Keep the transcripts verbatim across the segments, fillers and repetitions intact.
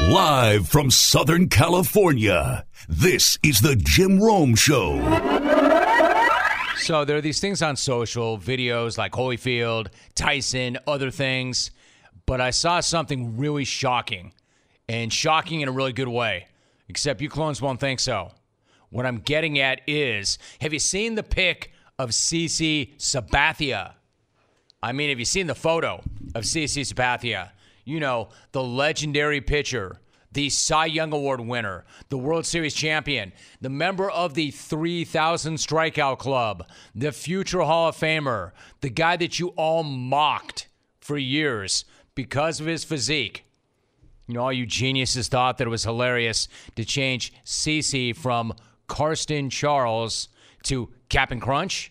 Live from Southern California, this is the Jim Rome Show. So there are these things on social, videos like Holyfield, Tyson, other things. But I saw something really shocking, and shocking in a really good way. Except you clones won't think so. What I'm getting at is, have you seen the pic of CeCe Sabathia? I mean, have you seen the photo of CeCe Sabathia? You know, the legendary pitcher, the Cy Young Award winner, the World Series champion, the member of the three thousand Strikeout Club, the future Hall of Famer, the guy that you all mocked for years because of his physique. You know, all you geniuses thought that it was hilarious to change CeCe from Karsten Charles to Cap'n Crunch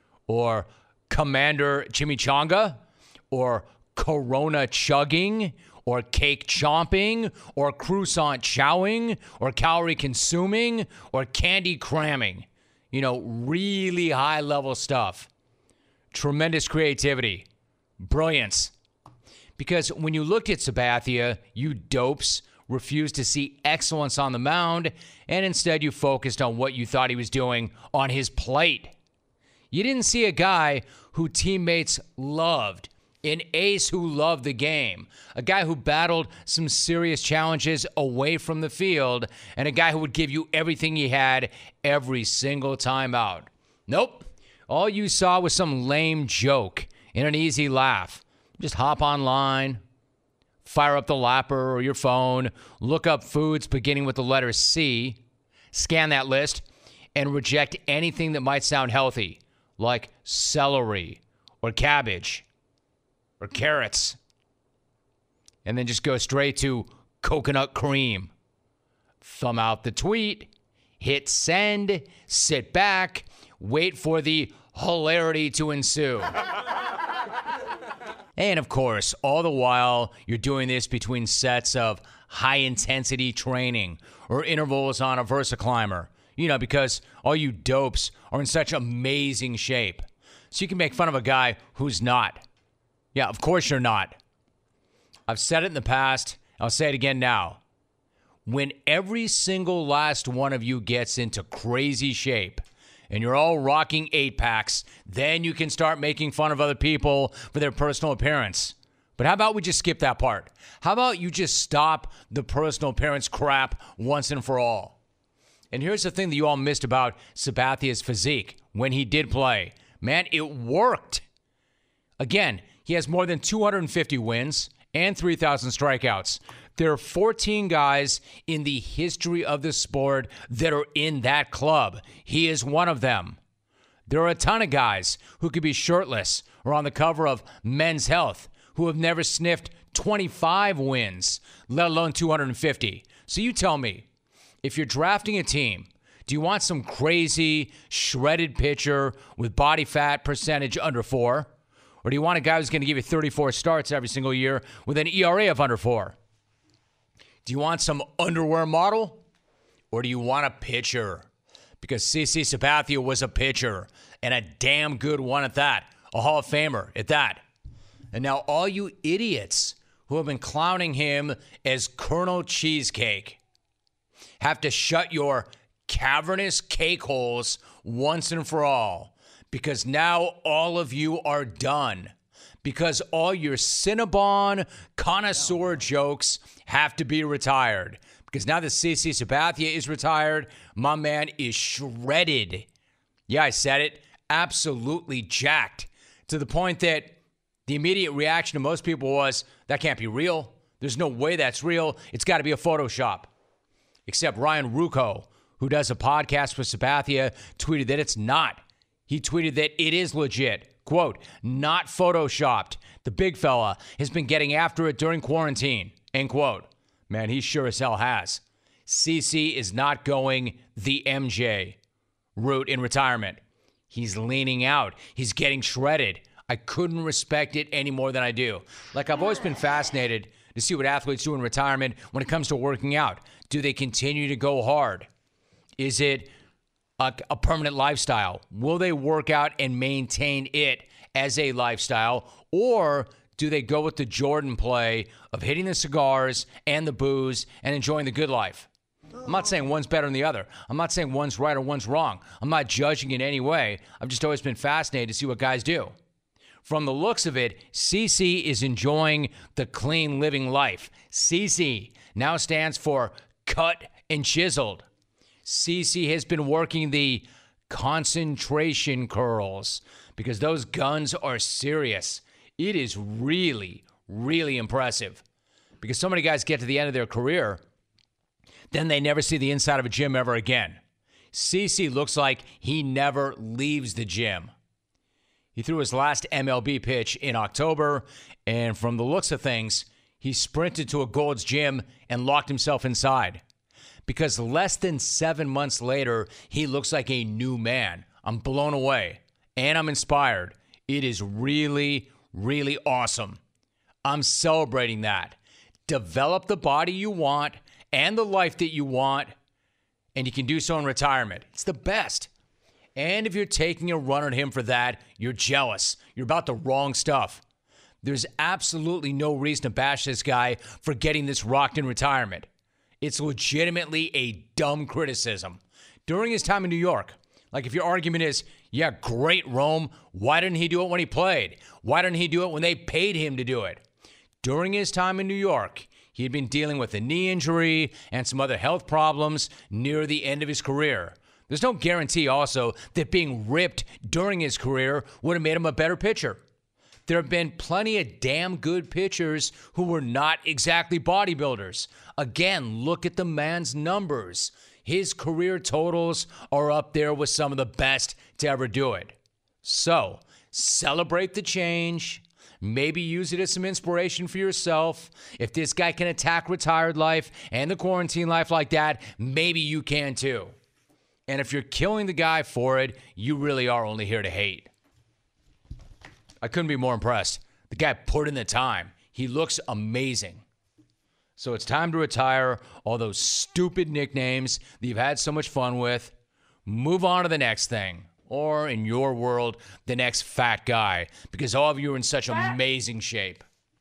or Commander Chimichanga or Corona chugging or cake chomping or croissant chowing or calorie consuming or candy cramming. You know, really high level stuff. Tremendous creativity. Brilliance. Because when you looked at Sabathia, you dopes refused to see excellence on the mound, and instead you focused on what you thought he was doing on his plate. You didn't see a guy who teammates loved, an ace who loved the game, a guy who battled some serious challenges away from the field, and a guy who would give you everything he had every single time out. Nope. All you saw was some lame joke and an easy laugh. Just hop online, fire up the lapper or your phone, look up foods beginning with the letter C, scan that list, and reject anything that might sound healthy, like celery or cabbage or carrots. And then just go straight to coconut cream. Thumb out the tweet, hit send, sit back, wait for the hilarity to ensue. And, of course, all the while, you're doing this between sets of high-intensity training or intervals on a VersaClimber. You know, because all you dopes are in such amazing shape. So you can make fun of a guy who's not. Yeah, of course you're not. I've said it in the past. I'll say it again now. When every single last one of you gets into crazy shape, and you're all rocking eight-packs, then you can start making fun of other people for their personal appearance. But how about we just skip that part? How about you just stop the personal appearance crap once and for all? And here's the thing that you all missed about Sabathia's physique when he did play. Man, it worked. Again, he has more than two hundred fifty wins and three thousand strikeouts. There are fourteen guys in the history of the sport that are in that club. He is one of them. There are a ton of guys who could be shirtless or on the cover of Men's Health who have never sniffed twenty-five wins, let alone two hundred fifty. So you tell me, if you're drafting a team, do you want some crazy, shredded pitcher with body fat percentage under four? Or do you want a guy who's going to give you thirty-four starts every single year with an E R A of under four? Do you want some underwear model? Or do you want a pitcher? Because CeCe Sabathia was a pitcher, and a damn good one at that. A Hall of Famer at that. And now all you idiots who have been clowning him as Colonel Cheesecake have to shut your cavernous cake holes once and for all. Because now all of you are done. Because all your Cinnabon connoisseur jokes have to be retired. Because now that CeCe Sabathia is retired, my man is shredded. Yeah, I said it. Absolutely jacked. To the point that the immediate reaction to most people was, that can't be real. There's no way that's real. It's got to be a Photoshop. Except Ryan Ruocco, who does a podcast with Sabathia, tweeted that it's not. He tweeted that it is legit. Quote, not photoshopped. The big fella has been getting after it during quarantine. End quote. Man, he sure as hell has. CeCe is not going the M J route in retirement. He's leaning out. He's getting shredded. I couldn't respect it any more than I do. Like, I've always been fascinated to see what athletes do in retirement when it comes to working out. Do they continue to go hard? Is it A, a permanent lifestyle? Will they work out and maintain it as a lifestyle? Or do they go with the Jordan play of hitting the cigars and the booze and enjoying the good life? I'm not saying one's better than the other. I'm not saying one's right or one's wrong. I'm not judging in any way. I've just always been fascinated to see what guys do. From the looks of it, C C is enjoying the clean living life. C C now stands for cut and chiseled. C C has been working the concentration curls because those guns are serious. It is really, really impressive because so many guys get to the end of their career, then they never see the inside of a gym ever again. C C looks like he never leaves the gym. He threw his last M L B pitch in October, and from the looks of things, he sprinted to a Gold's Gym and locked himself inside. Because less than seven months later, he looks like a new man. I'm blown away, and I'm inspired. It is really, really awesome. I'm celebrating that. Develop the body you want and the life that you want, and you can do so in retirement. It's the best. And if you're taking a run at him for that, you're jealous. You're about the wrong stuff. There's absolutely no reason to bash this guy for getting this rocked in retirement. It's legitimately a dumb criticism. During his time in New York, like if your argument is, yeah, great Rome, why didn't he do it when he played? Why didn't he do it when they paid him to do it? During his time in New York, he had been dealing with a knee injury and some other health problems near the end of his career. There's no guarantee also that being ripped during his career would have made him a better pitcher. There have been plenty of damn good pitchers who were not exactly bodybuilders. Again, look at the man's numbers. His career totals are up there with some of the best to ever do it. So, celebrate the change. Maybe use it as some inspiration for yourself. If this guy can attack retired life and the quarantine life like that, maybe you can too. And if you're killing the guy for it, you really are only here to hate. I couldn't be more impressed. The guy put in the time. He looks amazing. So it's time to retire all those stupid nicknames that you've had so much fun with. Move on to the next thing. Or, in your world, the next fat guy. Because all of you are in such amazing shape.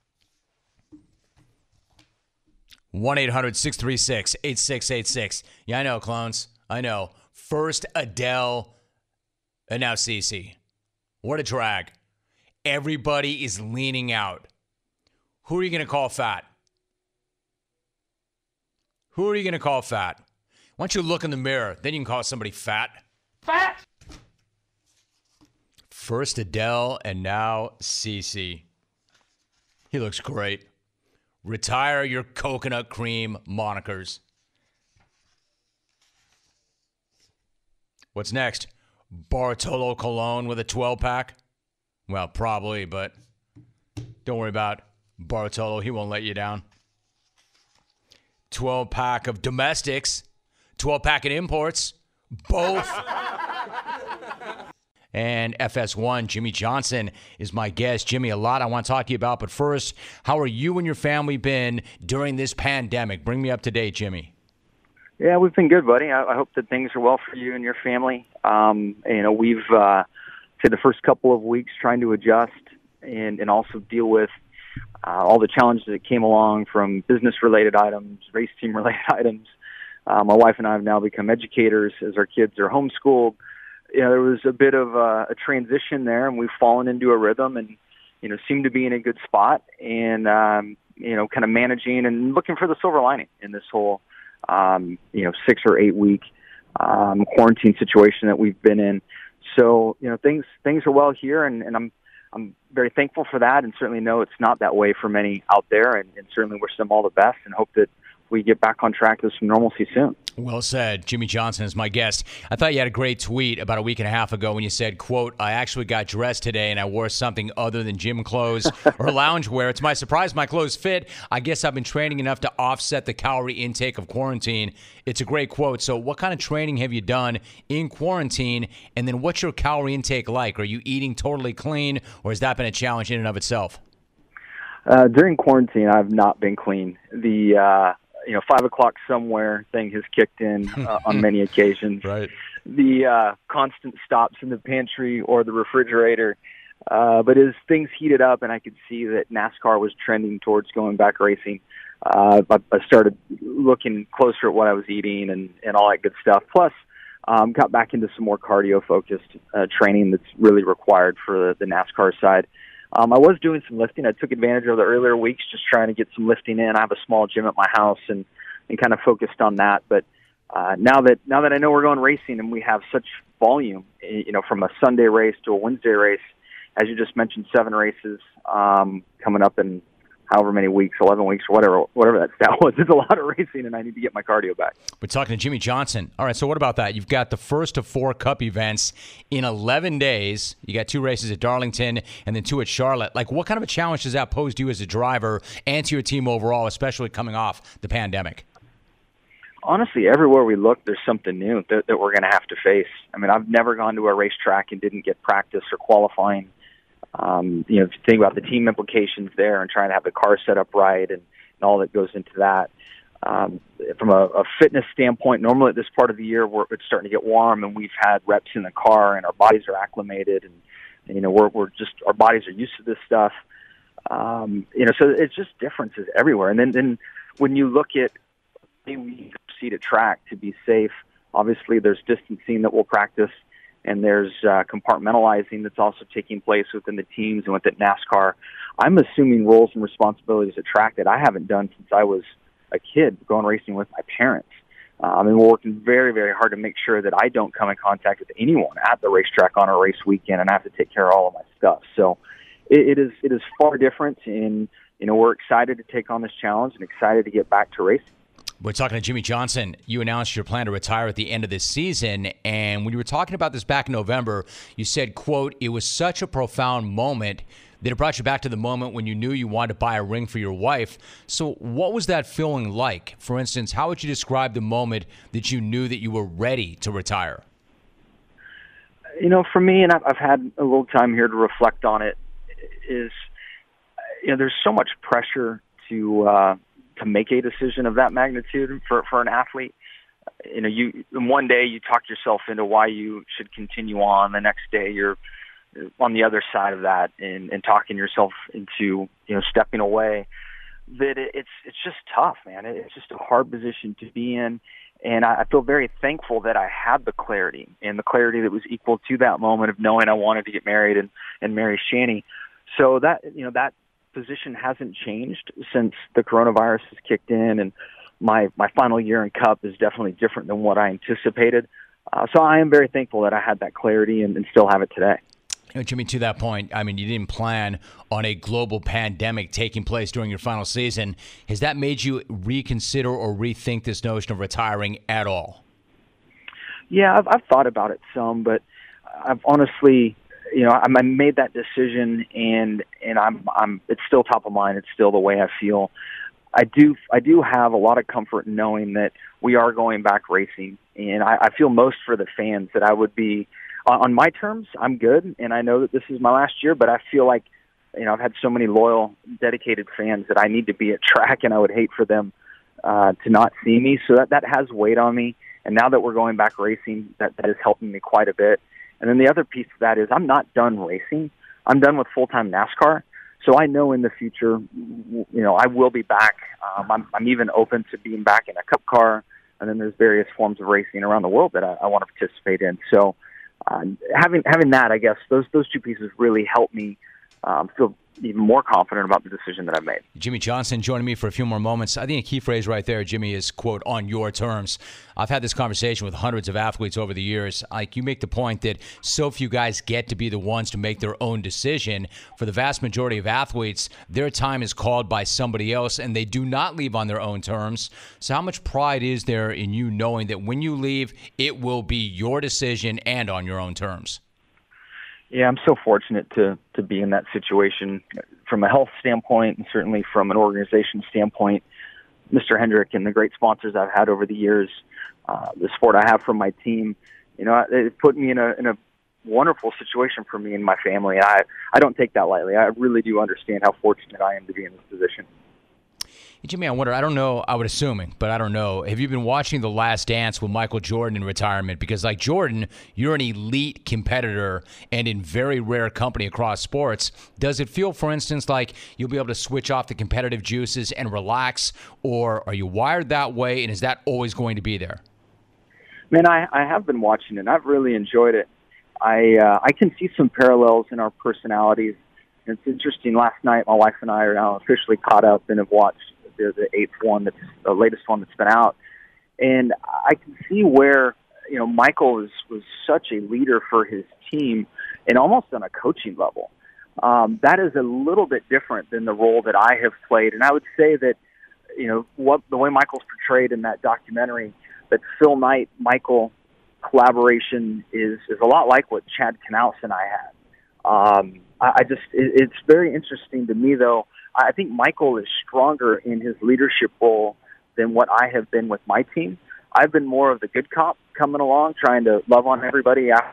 one eight hundred six three six eight six eight six. Yeah, I know, clones. I know. First Adele, and now C C. What a drag. Everybody is leaning out. Who are you going to call fat? Who are you going to call fat? Why don't you look in the mirror, then you can call somebody fat. Fat! First Adele, and now C C. He looks great. Retire your coconut cream monikers. What's next? Bartolo Colon with a twelve-pack? Well, probably, but don't worry about Bartolo. He won't let you down. twelve-pack of domestics. twelve-pack of imports. Both. And F S one, Jimmy Johnson is my guest. Jimmy, a lot I want to talk to you about, but first, how are you and your family been during this pandemic? Bring me up to date, Jimmy. Yeah, we've been good, buddy. I, I hope that things are well for you and your family. Um, you know, we've uh, said the first couple of weeks trying to adjust and, and also deal with uh, all the challenges that came along from business-related items, race team-related items. Uh, my wife and I have now become educators as our kids are homeschooled. You know, there was a bit of a, a transition there, and we've fallen into a rhythm and, you know, seem to be in a good spot and, um, you know, kind of managing and looking for the silver lining in this whole Um, you know, six or eight week um, quarantine situation that we've been in. So, you know, things things are well here, and, and I'm I'm very thankful for that, and certainly know it's not that way for many out there, and, and certainly wish them all the best, and hope that we get back on track with some normalcy soon. Well said. Jimmy Johnson is my guest. I thought you had a great tweet about a week and a half ago when you said, quote, I actually got dressed today and I wore something other than gym clothes or lounge wear. It's my surprise my clothes fit. I guess I've been training enough to offset the calorie intake of quarantine. It's a great quote. So what kind of training have you done in quarantine? And then what's your calorie intake like? Are you eating totally clean, or has that been a challenge in and of itself? Uh, during quarantine, I've not been clean. The uh, you know five o'clock somewhere thing has kicked in uh, on many occasions. Right. The uh, constant stops in the pantry or the refrigerator Uh, but as things heated up and I could see that NASCAR was trending towards going back racing, uh, I, I started looking closer at what I was eating and, and all that good stuff. Plus, um, got back into some more cardio-focused uh, training that's really required for the, the NASCAR side. Um, I was doing some lifting. I took advantage of the earlier weeks just trying to get some lifting in. I have a small gym at my house and, and kind of focused on that. But uh, now that now that I know we're going racing and we have such volume, you know, from a Sunday race to a Wednesday race, as you just mentioned, seven races um, coming up in however many weeks, eleven weeks or whatever, whatever that stat was. It's a lot of racing, and I need to get my cardio back. We're talking to Jimmie Johnson. All right, so what about that? You've got the first of four Cup events in eleven days. You got two races at Darlington and then two at Charlotte. Like, what kind of a challenge does that pose to you as a driver and to your team overall, especially coming off the pandemic? Honestly, everywhere we look, there's something new that, that we're going to have to face. I mean, I've never gone to a racetrack and didn't get practice or qualifying. Um, you know, if you think about the team implications there and trying to have the car set up right and, and all that goes into that. Um, from a, a fitness standpoint, normally at this part of the year, we're, it's starting to get warm and we've had reps in the car and our bodies are acclimated and, and you know, we're, we're just, our bodies are used to this stuff. Um, you know, so it's just differences everywhere. And then, then when you look at, we proceed at track to be safe, obviously there's distancing that we'll practice. And there's uh, compartmentalizing that's also taking place within the teams and within NASCAR. I'm assuming roles and responsibilities at track that I haven't done since I was a kid going racing with my parents. Uh, I mean, we're working very, very hard to make sure that I don't come in contact with anyone at the racetrack on a race weekend and I have to take care of all of my stuff. So it, it is it is far different, and you know we're excited to take on this challenge and excited to get back to racing. We're talking to Jimmie Johnson. You announced your plan to retire at the end of this season, and when you were talking about this back in November, you said, quote, it was such a profound moment that it brought you back to the moment when you knew you wanted to buy a ring for your wife. So what was that feeling like? For instance, how would you describe the moment that you knew that you were ready to retire? You know, for me, and I've, I've had a little time here to reflect on it, is, you know, there's so much pressure to uh, to make a decision of that magnitude for, for an athlete. You know, you one day you talk yourself into why you should continue on. The next day you're on the other side of that and, and talking yourself into, you know, stepping away. That it, it's it's just tough, man. It's just a hard position to be in. And I, I feel very thankful that I had the clarity and the clarity that was equal to that moment of knowing I wanted to get married and, and marry Shani. So that, you know, that position hasn't changed since the coronavirus has kicked in, and my my final year in Cup is definitely different than what I anticipated. Uh, so I am very thankful that I had that clarity and, and still have it today. You know, Jimmy, to that point, I mean, you didn't plan on a global pandemic taking place during your final season. Has that made you reconsider or rethink this notion of retiring at all? Yeah, I've, I've thought about it some, but I've honestly, you know, I made that decision, and and I'm I'm it's still top of mind. It's still the way I feel. I do I do have a lot of comfort in knowing that we are going back racing, and I, I feel most for the fans that I would be on my terms. I'm good, and I know that this is my last year, but I feel like, you know, I've had so many loyal, dedicated fans that I need to be at track, and I would hate for them uh, to not see me. So that that has weighed on me, and now that we're going back racing, that that is helping me quite a bit. And then the other piece of that is I'm not done racing. I'm done with full-time NASCAR. So I know in the future, you know, I will be back. Um, I'm, I'm even open to being back in a Cup car. And then there's various forms of racing around the world that I, I want to participate in. So uh, having having that, I guess, those those two pieces really help me um, feel even more confident about the decision that I've made. Jimmie Johnson joining me for a few more moments. I think a key phrase right there, Jimmy, is, quote, on your terms. I've had this conversation with hundreds of athletes over the years. Like, you make the point that so few guys get to be the ones to make their own decision. For the vast majority of athletes, their time is called by somebody else, and they do not leave on their own terms. So how much pride is there in you knowing that when you leave, it will be your decision and on your own terms? Yeah, I'm so fortunate to to be in that situation from a health standpoint and certainly from an organization standpoint. Mister Hendrick and the great sponsors I've had over the years, uh, the support I have from my team, you know, it put me in a in a wonderful situation for me and my family. I I don't take that lightly. I really do understand how fortunate I am to be in this position. Jimmy, I wonder, I don't know, I would assuming, but I don't know. Have you been watching The Last Dance with Michael Jordan in retirement? Because like Jordan, you're an elite competitor and in very rare company across sports. Does it feel, for instance, like you'll be able to switch off the competitive juices and relax, or are you wired that way, and is that always going to be there? Man, I, I have been watching it, and I've really enjoyed it. I uh, I can see some parallels in our personalities. And it's interesting, last night my wife and I are now officially caught up and have watched the, the eighth one, that's the latest one that's been out. And I can see where, you know, Michael was, was such a leader for his team and almost on a coaching level. Um, that is a little bit different than the role that I have played. And I would say that, you know, what the way Michael's portrayed in that documentary, that Phil Knight, Michael collaboration is, is a lot like what Chad Knaus and I had. Um, I, I just, it, it's very interesting to me, though. I think Michael is stronger in his leadership role than what I have been with my team. I've been more of the good cop coming along, trying to love on everybody, ask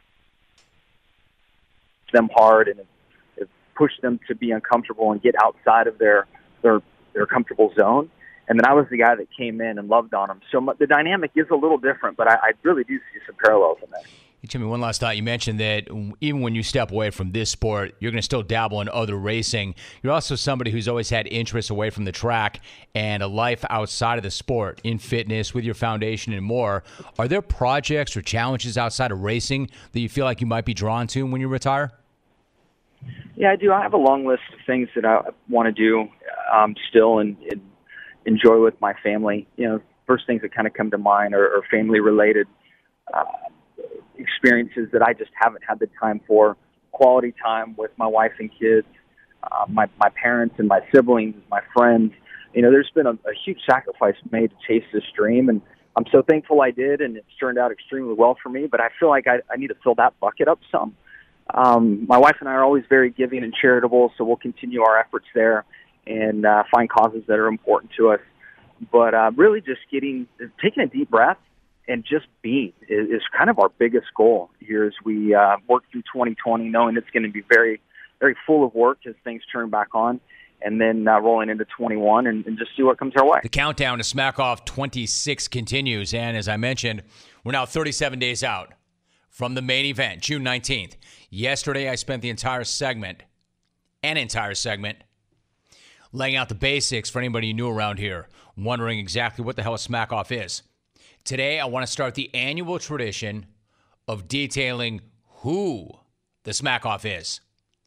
them hard, and push them to be uncomfortable and get outside of their their their comfortable zone. And then I was the guy that came in and loved on them. So the dynamic is a little different, but I, I really do see some parallels in that. Jimmy, one last thought. You mentioned that even when you step away from this sport, you're going to still dabble in other racing. You're also somebody who's always had interests away from the track and a life outside of the sport, in fitness, with your foundation and more. Are there projects or challenges outside of racing that you feel like you might be drawn to when you retire? Yeah, I do. I have a long list of things that I want to do um, still and, and enjoy with my family. You know, first things that kind of come to mind are, are family-related uh experiences that I just haven't had the time for. Quality time with my wife and kids, uh, my my parents and my siblings, my friends. You know, there's been a, a huge sacrifice made to chase this dream, and I'm so thankful I did, and it's turned out extremely well for me. But I feel like I, I need to fill that bucket up some. Um, my wife and I are always very giving and charitable, so we'll continue our efforts there and uh, find causes that are important to us. But uh, really, just getting taking a deep breath and just being is, is kind of our biggest goal here as we uh, work through twenty twenty, knowing it's going to be very, very full of work as things turn back on, and then uh, rolling into twenty-one and, and just see what comes our way. The countdown to Smack Off twenty-six continues, and as I mentioned, we're now thirty-seven days out from the main event, June nineteenth. Yesterday, I spent the entire segment, an entire segment, laying out the basics for anybody new around here, wondering exactly what the hell a Smack Off is. Today, I want to start the annual tradition of detailing who the Smack Off is,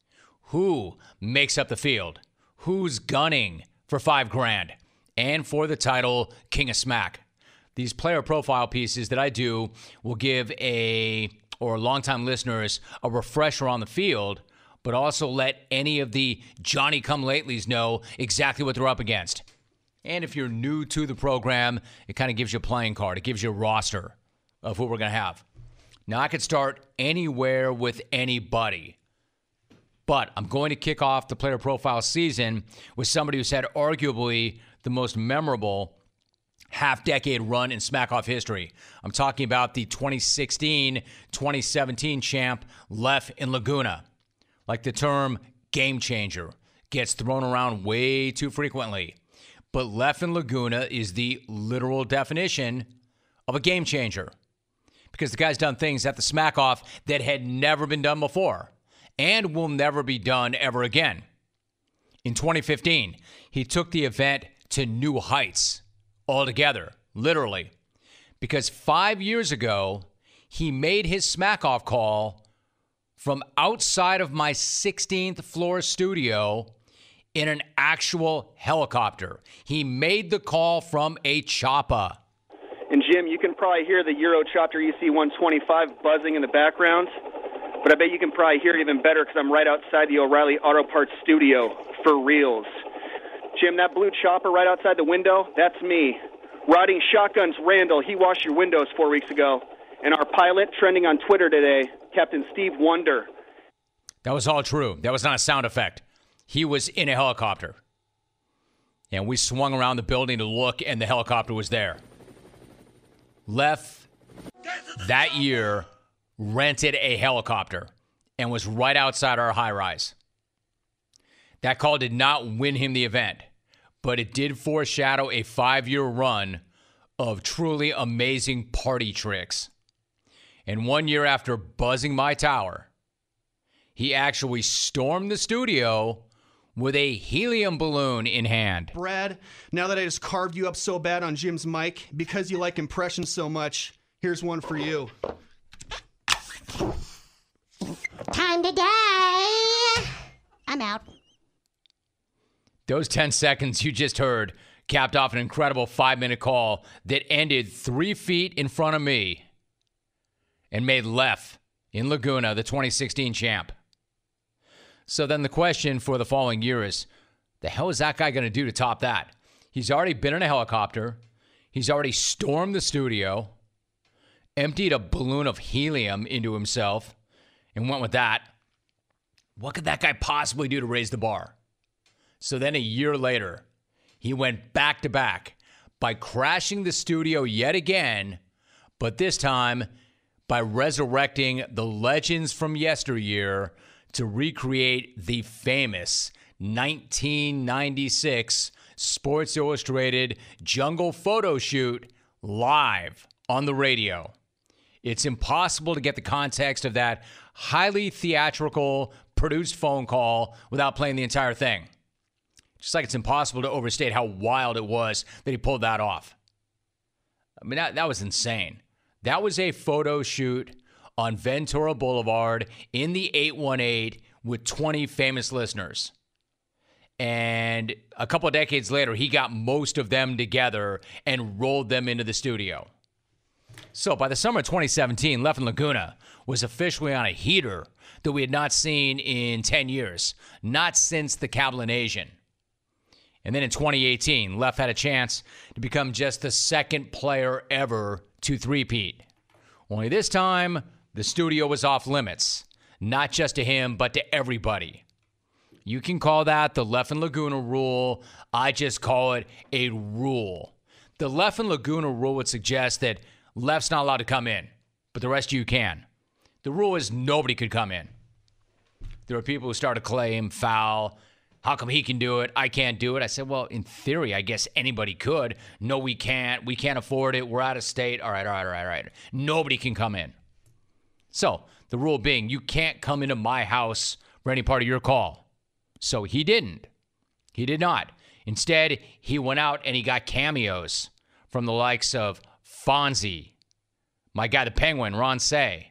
who makes up the field, who's gunning for five grand, and for the title King of Smack. These player profile pieces that I do will give a, or longtime listeners, a refresher on the field, but also let any of the Johnny-come-latelys know exactly what they're up against. And if you're new to the program, it kind of gives you a playing card. It gives you a roster of who we're going to have. Now, I could start anywhere with anybody, but I'm going to kick off the player profile season with somebody who's had arguably the most memorable half-decade run in Smack Off history. I'm talking about the twenty sixteen twenty seventeen champ, Lef in Laguna. Like the term game changer gets thrown around way too frequently. But Lef in Laguna is the literal definition of a game changer, because the guy's done things at the Smack Off that had never been done before and will never be done ever again. In twenty fifteen, he took the event to new heights altogether, literally, because five years ago, he made his Smack Off call from outside of my sixteenth floor studio in an actual helicopter. He made the call from a chopper. And Jim, you can probably hear the Eurocopter E C one twenty-five buzzing in the background, but I bet you can probably hear it even better because I'm right outside the O'Reilly Auto Parts studio for reals. Jim, that blue chopper right outside the window, that's me. Riding shotguns Randall, he washed your windows four weeks ago. And our pilot, trending on Twitter today, Captain Steve Wonder. That was all true. That was not a sound effect. He was in a helicopter. And we swung around the building to look, and the helicopter was there. Lef, that year, rented a helicopter and was right outside our high-rise. That call did not win him the event, but it did foreshadow a five-year run of truly amazing party tricks. And one year after buzzing my tower, he actually stormed the studio with a helium balloon in hand. Brad, now that I just carved you up so bad on Jim's mic, because you like impressions so much, here's one for you. Time to die. I'm out. Those ten seconds you just heard capped off an incredible five-minute call that ended three feet in front of me and made Lef in Laguna the twenty sixteen champ. So then the question for the following year is, the hell is that guy going to do to top that? He's already been in a helicopter. He's already stormed the studio, emptied a balloon of helium into himself, and went with that. What could that guy possibly do to raise the bar? So then a year later, he went back to back by crashing the studio yet again, but this time by resurrecting the legends from yesteryear to recreate the famous nineteen ninety-six Sports Illustrated jungle photo shoot live on the radio. It's impossible to get the context of that highly theatrical, produced phone call without playing the entire thing. Just like it's impossible to overstate how wild it was that he pulled that off. I mean, that, that was insane. That was a photo shoot on Ventura Boulevard in the eight one eight with twenty famous listeners. And a couple of decades later, he got most of them together and rolled them into the studio. So by the summer of twenty seventeen, Lef in Laguna was officially on a heater that we had not seen in ten years, not since the Cablinasian. And then in twenty eighteen, Lef had a chance to become just the second player ever to three-peat. Only this time, the studio was off limits, not just to him, but to everybody. You can call that the Lef in Laguna rule. I just call it a rule. The Lef in Laguna rule would suggest that Lef's not allowed to come in, but the rest of you can. The rule is nobody could come in. There are people who start to claim foul. How come he can do it? I can't do it. I said, well, in theory, I guess anybody could. No, we can't. We can't afford it. We're out of state. All right, all right, all right, all right. Nobody can come in. So the rule being, you can't come into my house for any part of your call. So he didn't. He did not. Instead, he went out and he got cameos from the likes of Fonzie, my guy the Penguin, Ron Say,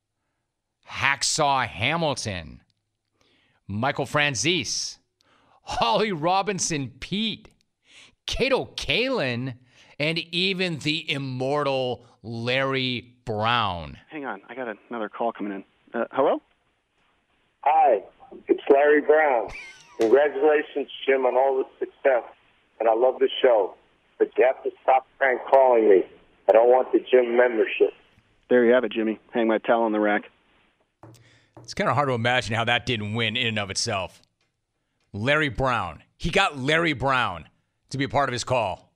Hacksaw Hamilton, Michael Franzese, Holly Robinson Pete, Kato Kalin, and even the immortal Larry Brown. Hang on, I got another call coming in. Uh, hello? Hi, it's Larry Brown. Congratulations, Jim, on all the success, and I love the show. But you have to stop prank calling me. I don't want the gym membership. There you have it, Jimmy. Hang my towel on the rack. It's kind of hard to imagine how that didn't win in and of itself. Larry Brown. He got Larry Brown to be a part of his call.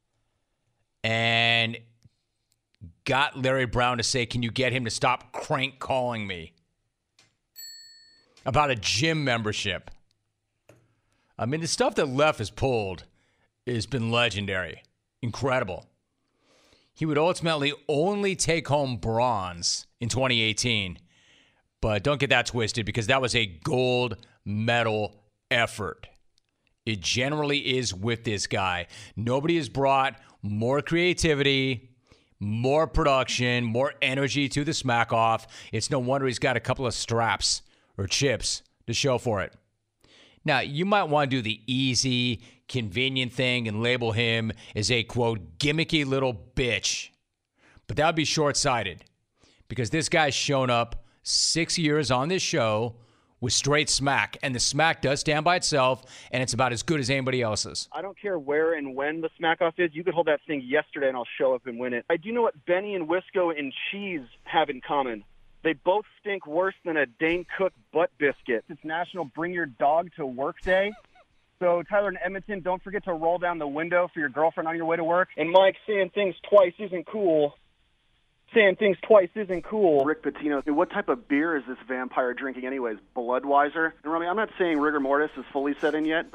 And got Larry Brown to say, can you get him to stop crank calling me about a gym membership? I mean, the stuff that Lef has pulled has been legendary. Incredible. He would ultimately only take home bronze in twenty eighteen. But don't get that twisted, because that was a gold medal effort. It generally is with this guy. Nobody has brought more creativity, more production, more energy to the smack off. It's no wonder he's got a couple of straps or chips to show for it. Now, you might want to do the easy, convenient thing and label him as a, quote, gimmicky little bitch. But that would be short-sighted, because this guy's shown up six years on this show with straight smack, and the smack does stand by itself, and it's about as good as anybody else's. I don't care where and when the smack-off is. You could hold that thing yesterday, and I'll show up and win it. I do know what Benny and Wisco and Cheese have in common. They both stink worse than a Dane Cook butt biscuit. It's National Bring Your Dog to Work Day. So, Tyler and Edmonton, don't forget to roll down the window for your girlfriend on your way to work. And Mike, saying things twice isn't cool. Saying things twice isn't cool. Rick Pitino, what type of beer is this vampire drinking anyways? Budweiser? And Romy, I'm not saying rigor mortis is fully set in yet, but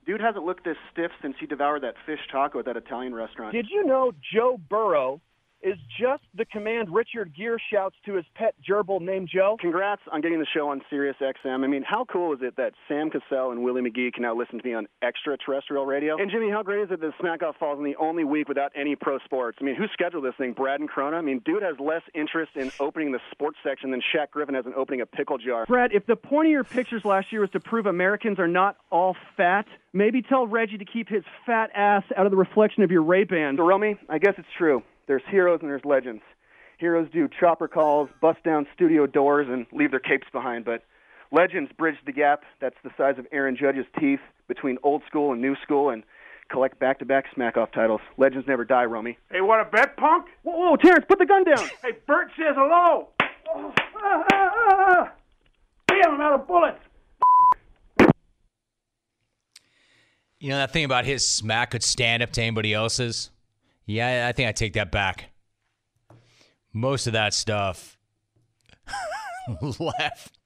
Dude hasn't looked this stiff since he devoured that fish taco at that Italian restaurant. Did you know Joe Burrow is just the command Richard Gere shouts to his pet gerbil named Joe? Congrats on getting the show on Sirius X M. I mean, how cool is it that Sam Cassell and Willie McGee can now listen to me on extraterrestrial radio? And, Jimmy, how great is it that Smack Off falls in the only week without any pro sports? I mean, who scheduled this thing, Brad and Crona? I mean, dude has less interest in opening the sports section than Shaq Griffin has in opening a pickle jar. Brad, if the point of your pictures last year was to prove Americans are not all fat, maybe tell Reggie to keep his fat ass out of the reflection of your Ray-Ban. So, Romy, I guess it's true. There's heroes and there's legends. Heroes do chopper calls, bust down studio doors, and leave their capes behind. But legends bridge the gap that's the size of Aaron Judge's teeth between old school and new school and collect back-to-back Smack-Off titles. Legends never die, Romy. Hey, want a bet, punk? Whoa, whoa, Terrence, put the gun down. Hey, Bert says hello. Oh, ah, ah, ah. Damn, I'm out of bullets. You know that thing about his smack could stand up to anybody else's? Yeah, I think I take that back. Most of that stuff left.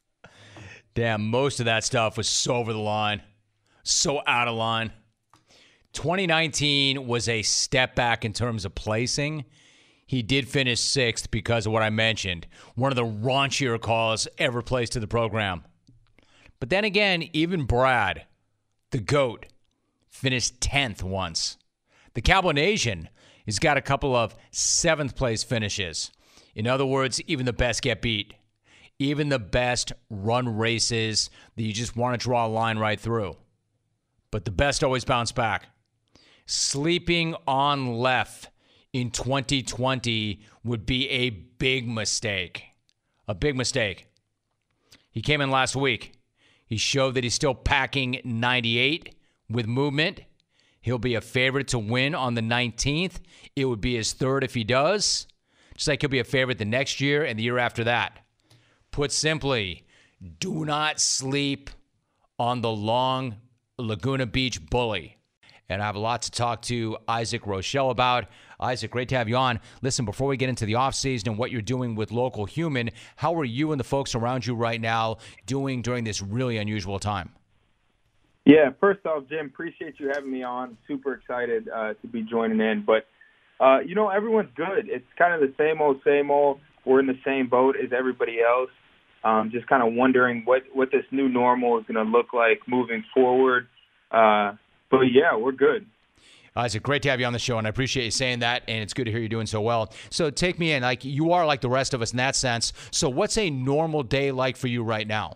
Damn, most of that stuff was so over the line, so out of line. twenty nineteen was a step back in terms of placing. He did finish sixth because of what I mentioned. One of the raunchier calls ever placed to the program. But then again, even Brad, the GOAT, finished tenth once. The Cowboy Nation has got a couple of seventh place finishes. In other words, even the best get beat. Even the best run races that you just want to draw a line right through. But the best always bounce back. Sleeping on Left in twenty twenty would be a big mistake. A big mistake. He came in last week. He showed that he's still packing ninety-eight with movement. He'll be a favorite to win on the nineteenth. It would be his third if he does. Just like he'll be a favorite the next year and the year after that. Put simply, do not sleep on the long Laguna Beach bully. And I have a lot to talk to Isaac Rochelle about. Isaac, great to have you on. Listen, before we get into the offseason and what you're doing with Local Human, how are you and the folks around you right now doing during this really unusual time? Yeah, first off, Jim, appreciate you having me on. Super excited uh, to be joining in. But, uh, you know, everyone's good. It's kind of the same old, same old. We're in the same boat as everybody else. Um, just kind of wondering what, what this new normal is going to look like moving forward. Uh, but, yeah, we're good. Isaac, great to have you on the show, and I appreciate you saying that, and it's good to hear you doing so well. So take me in. Like, you are like the rest of us in that sense. So what's a normal day like for you right now?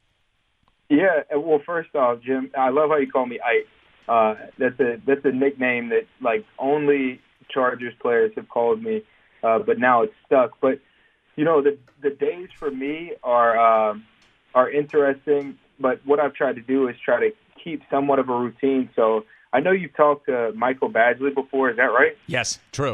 Yeah, well, first off, Jim, I love how you call me Ike. Uh, that's a that's a nickname that like only Chargers players have called me, uh, but now it's stuck. But you know, the the days for me are um, are interesting. But what I've tried to do is try to keep somewhat of a routine. So I know you've talked to Michael Badgley before. Is that right? Yes, true.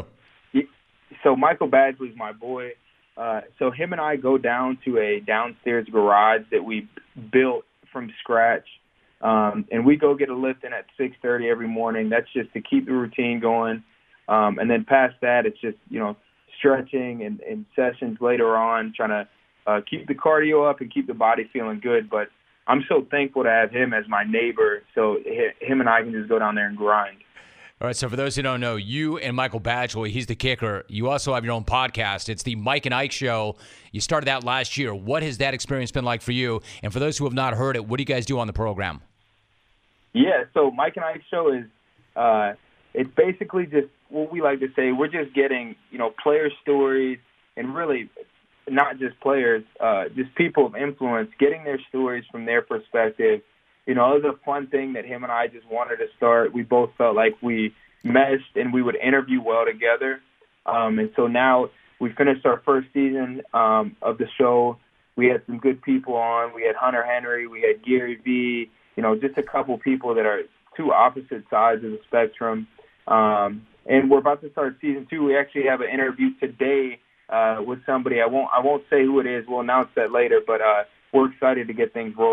So Michael Badgley's my boy. Uh, so him and I go down to a downstairs garage that we built from scratch, um, and we go get a lift in at six thirty every morning. That's just to keep the routine going, um, and then past that, it's just you know stretching and, and sessions later on, trying to uh, keep the cardio up and keep the body feeling good. But I'm so thankful to have him as my neighbor, so him and I can just go down there and grind. All right, so for those who don't know, you and Michael Badgley, he's the kicker. You also have your own podcast. It's the Mike and Ike Show. You started that last year. What has that experience been like for you? And for those who have not heard it, what do you guys do on the program? Yeah, so Mike and Ike Show is uh, it's basically just what we like to say. We're just getting, you know, player stories and really not just players, uh, just people of influence, getting their stories from their perspective. You know, it was a fun thing that him and I just wanted to start. We both felt like we meshed and we would interview well together. Um, and so now we finished our first season um, of the show. We had some good people on. We had Hunter Henry. We had Gary Vee. You know, just a couple people that are two opposite sides of the spectrum. Um, and we're about to start season two. We actually have an interview today uh, with somebody. I won't I won't say who it is. We'll announce that later. But uh, we're excited to get things rolling.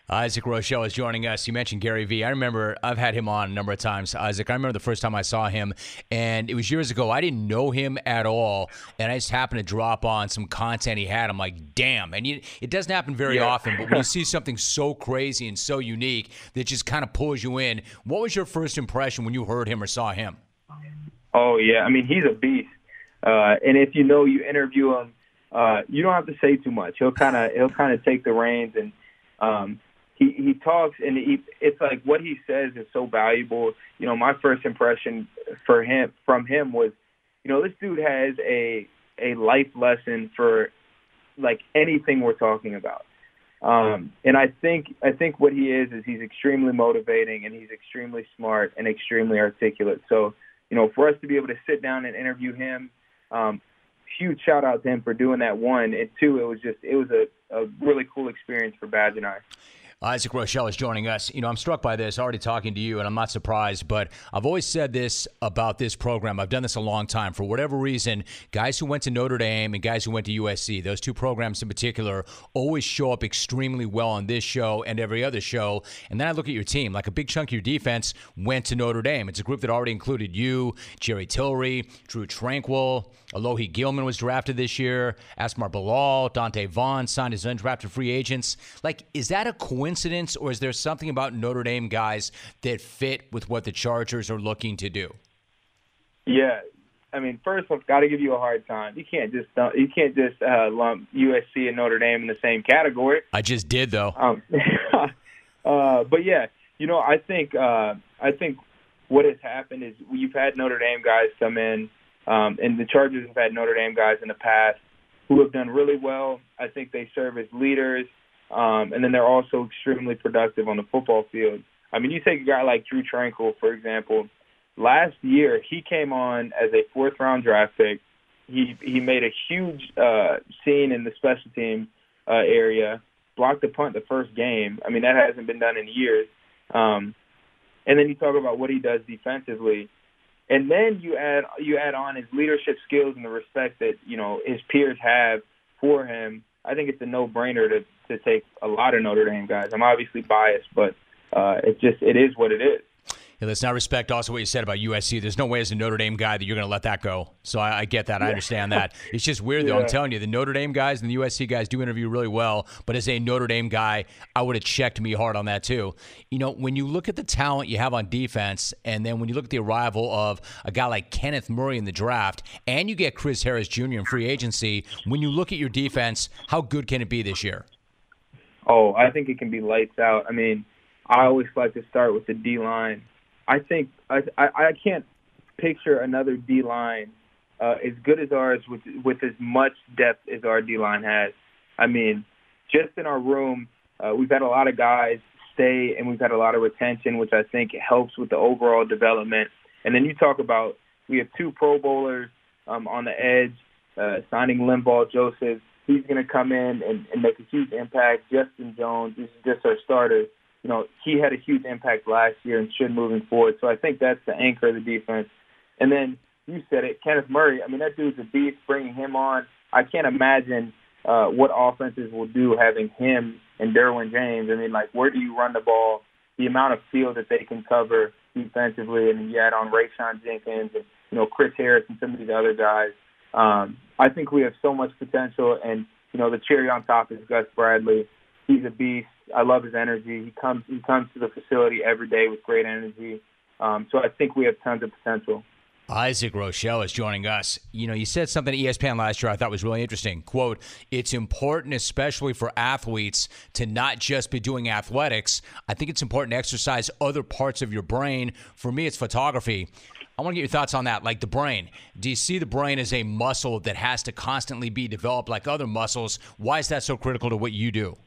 Isaac Rochelle is joining us. You mentioned Gary Vee. I remember I've had him on a number of times. Isaac, I remember the first time I saw him, and it was years ago. I didn't know him at all, and I just happened to drop on some content he had. I'm like, damn. And you, it doesn't happen very Yeah. often, but when you see something so crazy and so unique that just kind of pulls you in, what was your first impression when you heard him or saw him? Oh, yeah. I mean, he's a beast. Uh, and if you know you interview him, uh, you don't have to say too much. He'll kind of he'll kind of take the reins, and um, he he talks, and he, it's like what he says is so valuable. You know, my first impression for him from him was, you know, this dude has a a life lesson for like anything we're talking about. Um, and I think I think what he is is he's extremely motivating, and he's extremely smart and extremely articulate. So, you know, for us to be able to sit down and interview him, um, huge shout out to him for doing that. One, and two, it was just it was a, a really cool experience for Badge and I. Isaac Rochelle is joining us. You know, I'm struck by this, already talking to you, and I'm not surprised, but I've always said this about this program. I've done this a long time. For whatever reason, guys who went to Notre Dame and guys who went to U S C, those two programs in particular, always show up extremely well on this show and every other show. And then I look at your team. Like a big chunk of your defense went to Notre Dame. It's a group that already included you, Jerry Tillery, Drew Tranquill, Alohi Gilman was drafted this year, Asmar Bilal, Dante Vaughn signed as undrafted free agents. Like, is that a coincidence, or is there something about Notre Dame guys that fit with what the Chargers are looking to do? Yeah, I mean, first I've got to give you a hard time. You can't just uh, you can't just uh, lump U S C and Notre Dame in the same category. I just did though. Um, uh, but yeah, you know, I think uh, I think what has happened is you've had Notre Dame guys come in, um, and the Chargers have had Notre Dame guys in the past who have done really well. I think they serve as leaders, um, and then they're also extremely productive on the football field. I mean, you take a guy like Drew Tranquill, for example. Last year, he came on as a fourth-round draft pick. He he made a huge uh, scene in the special team uh, area, blocked the punt the first game. I mean, that hasn't been done in years. Um, and then you talk about what he does defensively. And then you add you add on his leadership skills and the respect that, you know, his peers have for him. I think it's a no-brainer to, to take a lot of Notre Dame guys. I'm obviously biased, but uh, it just it is what it is. Yeah, let's not respect also what you said about U S C. There's no way as a Notre Dame guy that you're going to let that go. So I, I get that. I understand that. It's just weird, though. Yeah. I'm telling you, the Notre Dame guys and the U S C guys do interview really well. But as a Notre Dame guy, I would have checked me hard on that, too. You know, when you look at the talent you have on defense, and then when you look at the arrival of a guy like Kenneth Murray in the draft, and you get Chris Harris Junior in free agency, when you look at your defense, how good can it be this year? Oh, I think it can be lights out. I mean, I always like to start with the D-line. I think I, I, I can't picture another D-line uh, as good as ours with with as much depth as our D-line has. I mean, just in our room, uh, we've had a lot of guys stay, and we've had a lot of retention, which I think helps with the overall development. And then you talk about we have two Pro Bowlers um, on the edge, uh, signing Linval Joseph. He's going to come in and, and make a huge impact. Justin Jones, this is just our starter. You know, he had a huge impact last year and should moving forward. So I think that's the anchor of the defense. And then you said it, Kenneth Murray. I mean, that dude's a beast. Bringing him on, I can't imagine uh, what offenses will do having him and Derwin James. I mean, like, where do you run the ball? The amount of field that they can cover defensively, and you add on Rayshon Jenkins and, you know, Chris Harris and some of these other guys. Um, I think we have so much potential, and, you know, the cherry on top is Gus Bradley. He's a beast. I love his energy. He comes he comes to the facility every day with great energy. Um, so I think we have tons of potential. Isaac Rochelle is joining us. You know, you said something at E S P N last year I thought was really interesting. Quote, it's important, especially for athletes, to not just be doing athletics. I think it's important to exercise other parts of your brain. For me, it's photography. I want to get your thoughts on that, like the brain. Do you see the brain as a muscle that has to constantly be developed like other muscles? Why is that so critical to what you do?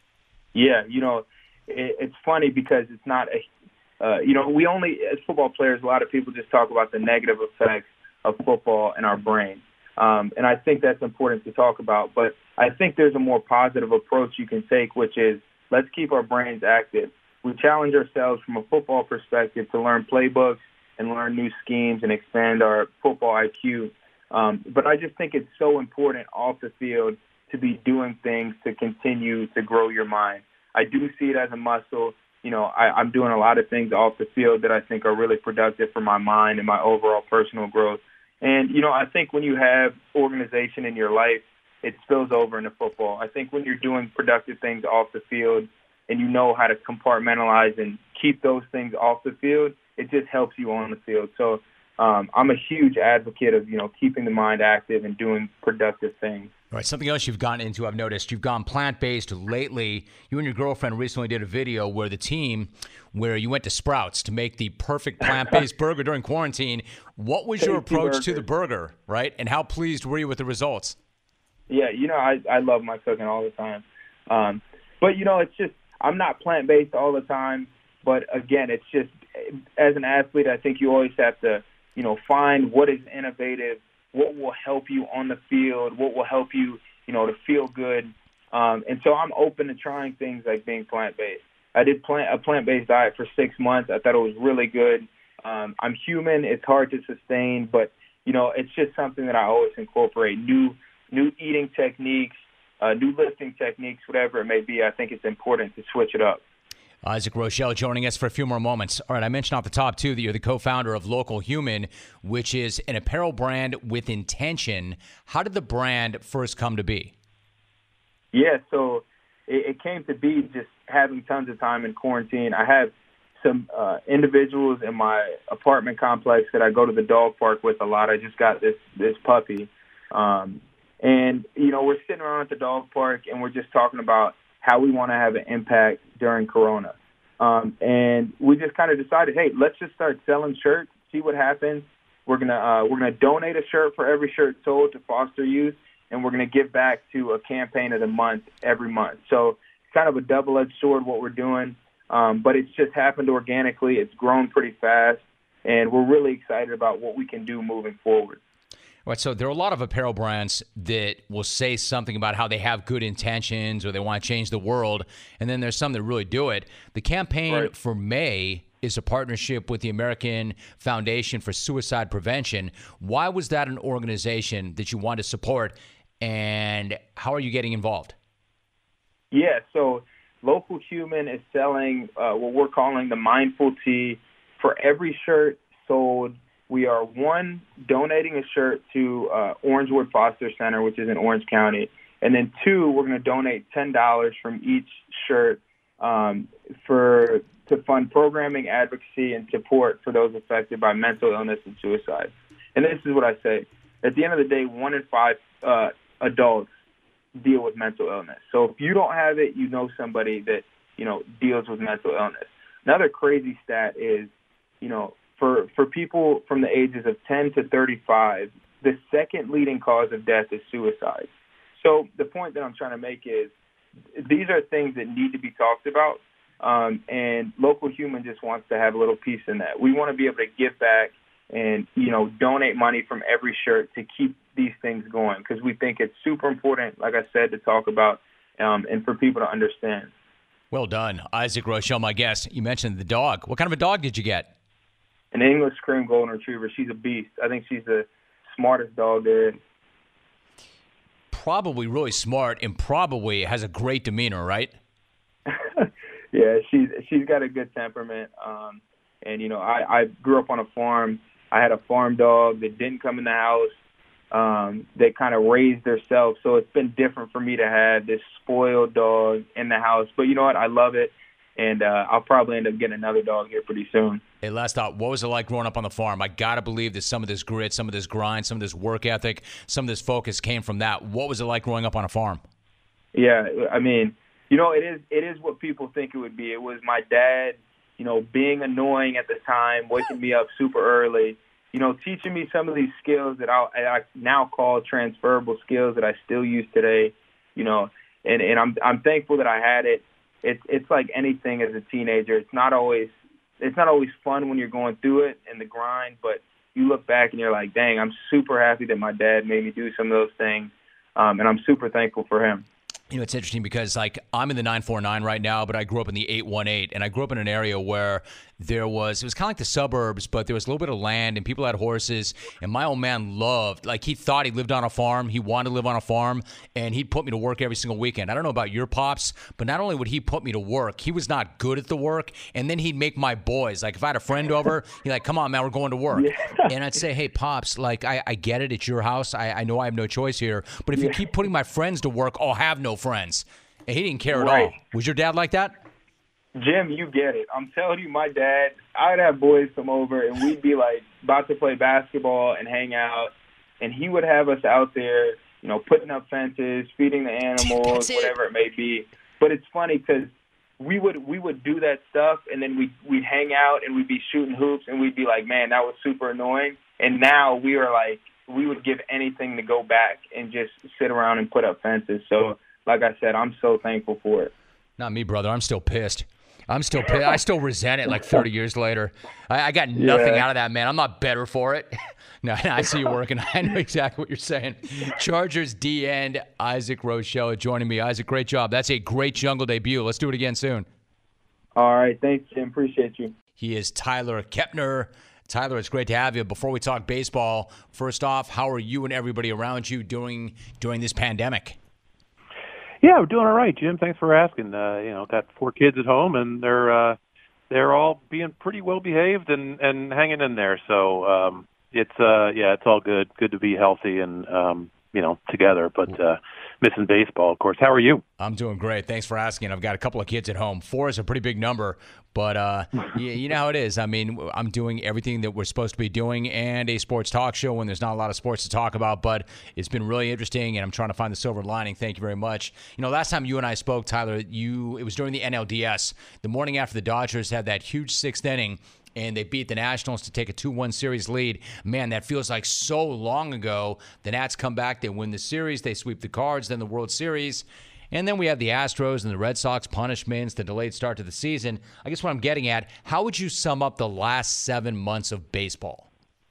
Yeah, you know, it, it's funny because it's not a, uh, you know, we only, as football players, a lot of people just talk about the negative effects of football in our brain. Um, and I think that's important to talk about. But I think there's a more positive approach you can take, which is let's keep our brains active. We challenge ourselves from a football perspective to learn playbooks and learn new schemes and expand our football I Q. Um, but I just think it's so important off the field to be doing things to continue to grow your mind. I do see it as a muscle. You know, I, I'm doing a lot of things off the field that I think are really productive for my mind and my overall personal growth. And, you know, I think when you have organization in your life, it spills over into football. I think when you're doing productive things off the field and you know how to compartmentalize and keep those things off the field, it just helps you on the field. So um, I'm a huge advocate of, you know, keeping the mind active and doing productive things. All right, something else you've gotten into, I've noticed, you've gone plant-based lately. You and your girlfriend recently did a video where the team, where you went to Sprouts to make the perfect plant-based burger during quarantine. What was your approach burgers. to the burger, right? And how pleased were you with the results? Yeah, you know, I, I love my cooking all the time. Um, but, you know, it's just, I'm not plant-based all the time. But, again, it's just, as an athlete, I think you always have to, you know, find what is innovative, what will help you on the field, what will help you, you know, to feel good. Um, and so I'm open to trying things like being plant-based. I did plant a plant-based diet for six months. I thought it was really good. Um, I'm human. It's hard to sustain, but, you know, it's just something that I always incorporate. New new eating techniques, uh, new lifting techniques, whatever it may be. I think it's important to switch it up. Isaac Rochelle joining us for a few more moments. All right, I mentioned off the top, too, that you're the co-founder of Local Human, which is an apparel brand with intention. How did the brand first come to be? Yeah, so it, it came to be just having tons of time in quarantine. I have some uh, individuals in my apartment complex that I go to the dog park with a lot. I just got this, this puppy. Um, and, you know, we're sitting around at the dog park, and we're just talking about how we want to have an impact during Corona. Um, and we just kind of decided, hey, let's just start selling shirts, see what happens. We're gonna uh, we're gonna donate a shirt for every shirt sold to foster youth, and we're gonna give back to a campaign of the month every month. So it's kind of a double-edged sword what we're doing, um, but it's just happened organically. It's grown pretty fast, and we're really excited about what we can do moving forward. Right, so there are a lot of apparel brands that will say something about how they have good intentions or they want to change the world, and then there's some that really do it. The campaign Right. for May is a partnership with the American Foundation for Suicide Prevention. Why was that an organization that you wanted to support, and how are you getting involved? Yeah, so Local Human is selling uh, what we're calling the Mindful Tee. For every shirt sold, we are, one, donating a shirt to uh, Orangewood Foster Center, which is in Orange County. And then, two, we're going to donate ten dollars from each shirt um, for to fund programming, advocacy, and support for those affected by mental illness and suicide. And this is what I say. At the end of the day, one in five uh, adults deal with mental illness. So if you don't have it, you know somebody that, you know, deals with mental illness. Another crazy stat is, you know, For, for people from the ages of ten to thirty-five, the second leading cause of death is suicide. So the point that I'm trying to make is these are things that need to be talked about, um, and Local Human just wants to have a little piece in that. We want to be able to give back and, you know, donate money from every shirt to keep these things going because we think it's super important, like I said, to talk about um, and for people to understand. Well done. Isaac Rochelle, my guest. You mentioned the dog. What kind of a dog did you get? An English cream golden retriever. She's a beast. I think she's the smartest dog there is. Probably really smart and probably has a great demeanor, right? Yeah, she's she's got a good temperament. Um, and, you know, I, I grew up on a farm. I had a farm dog that didn't come in the house. Um, they kind of raised themselves. So it's been different for me to have this spoiled dog in the house. But you know what? I love it. And uh, I'll probably end up getting another dog here pretty soon. Hey, last thought, what was it like growing up on the farm? I got to believe that some of this grit, some of this grind, some of this work ethic, some of this focus came from that. What was it like growing up on a farm? Yeah, I mean, you know, it is it is what people think it would be. It was my dad, you know, being annoying at the time, waking me up super early, you know, teaching me some of these skills that I, I now call transferable skills that I still use today, you know, and, and I'm I'm thankful that I had it. It's it's like anything as a teenager. It's not always it's not always fun when you're going through it and the grind, but you look back and you're like, dang, I'm super happy that my dad made me do some of those things, um, and I'm super thankful for him. You know, it's interesting because, like, I'm in the nine four nine right now, but I grew up in the eight one eight, and I grew up in an area where there was, it was kind of like the suburbs, but there was a little bit of land and people had horses. And my old man loved, like he thought he lived on a farm. He wanted to live on a farm and he'd put me to work every single weekend. I don't know about your pops, but not only would he put me to work, he was not good at the work. And then he'd make my boys, like if I had a friend over, he'd like, come on, man, we're going to work. Yeah. And I'd say, hey, Pops, like I, I get it. It's your house. I, I know I have no choice here. But if yeah. you keep putting my friends to work, I'll have no friends. And he didn't care right. at all. Was your dad like that? Jim, you get it. I'm telling you, my dad, I'd have boys come over, and we'd be, like, about to play basketball and hang out, and he would have us out there, you know, putting up fences, feeding the animals, it. whatever it may be. But it's funny because we would we would do that stuff, and then we'd, we'd hang out, and we'd be shooting hoops, and we'd be like, man, that was super annoying. And now we are like, we would give anything to go back and just sit around and put up fences. So, like I said, I'm so thankful for it. Not me, brother. I'm still pissed. I'm still pissed. I still resent it like thirty years later. I, I got nothing yeah. out of that, man. I'm not better for it. No, no, I see you working. I know exactly what you're saying. Chargers D end Isaac Rochelle joining me. Isaac, great job. That's a great jungle debut. Let's do it again soon. All right. Thanks, Jim. Appreciate you. He is Tyler Kepner. Tyler, it's great to have you. Before we talk baseball, first off, how are you and everybody around you doing during this pandemic? Yeah, we're doing all right, Jim. Thanks for asking. Uh, you know, got four kids at home, and they're uh, they're all being pretty well behaved and, and hanging in there. So um, it's uh, yeah, it's all good. Good to be healthy and um, you know together. But uh, missing baseball, of course. How are you? I'm doing great. Thanks for asking. I've got a couple of kids at home. Four is a pretty big number, but uh, you, you know how it is. I mean, I'm doing everything that we're supposed to be doing and a sports talk show when there's not a lot of sports to talk about, but it's been really interesting, and I'm trying to find the silver lining. Thank you very much. You know, last time you and I spoke, Tyler, you it was during the N L D S. The morning after the Dodgers had that huge sixth inning, and they beat the Nationals to take a two one series lead. Man, that feels like so long ago. The Nats come back, they win the series, they sweep the Cards, then the World Series. And then we have the Astros and the Red Sox punishments, the delayed start to the season. I guess what I'm getting at, how would you sum up the last seven months of baseball?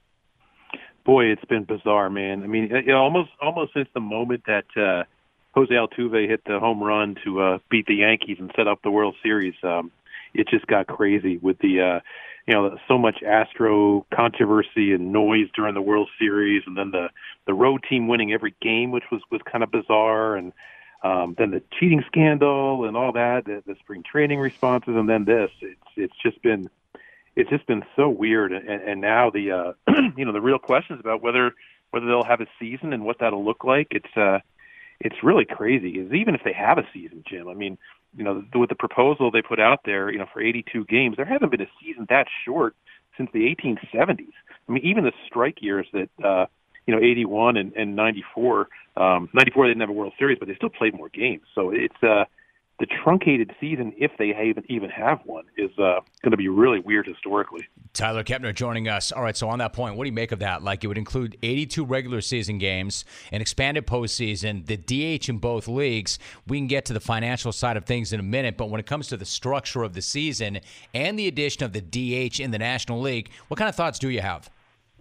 Boy, it's been bizarre, man. I mean, it, almost almost since the moment that uh, Jose Altuve hit the home run to uh, beat the Yankees and set up the World Series, um, it just got crazy with the uh, – you know, so much Astro controversy and noise during the World Series, and then the, the road team winning every game, which was, was kind of bizarre, and um, then the cheating scandal and all that, the, the spring training responses, and then this. It's it's just been it's just been so weird, and, and now the uh, you know the real questions about whether whether they'll have a season and what that'll look like. It's uh, it's really crazy. Is even if they have a season, Jim. I mean. You know, with the proposal they put out there, you know, for eighty-two games, there hasn't been a season that short since the eighteen seventies. I mean, even the strike years that, uh, you know, eighty-one and, and ninety-four, um, ninety-four they didn't have a World Series, but they still played more games. So it's uh, the truncated season, if they even even have one, is uh, going to be really weird historically. Tyler Kepner joining us. All right, so on that point, what do you make of that? Like, it would include eighty-two regular season games, an expanded postseason, the D H in both leagues. We can get to the financial side of things in a minute, but when it comes to the structure of the season and the addition of the D H in the National League, what kind of thoughts do you have?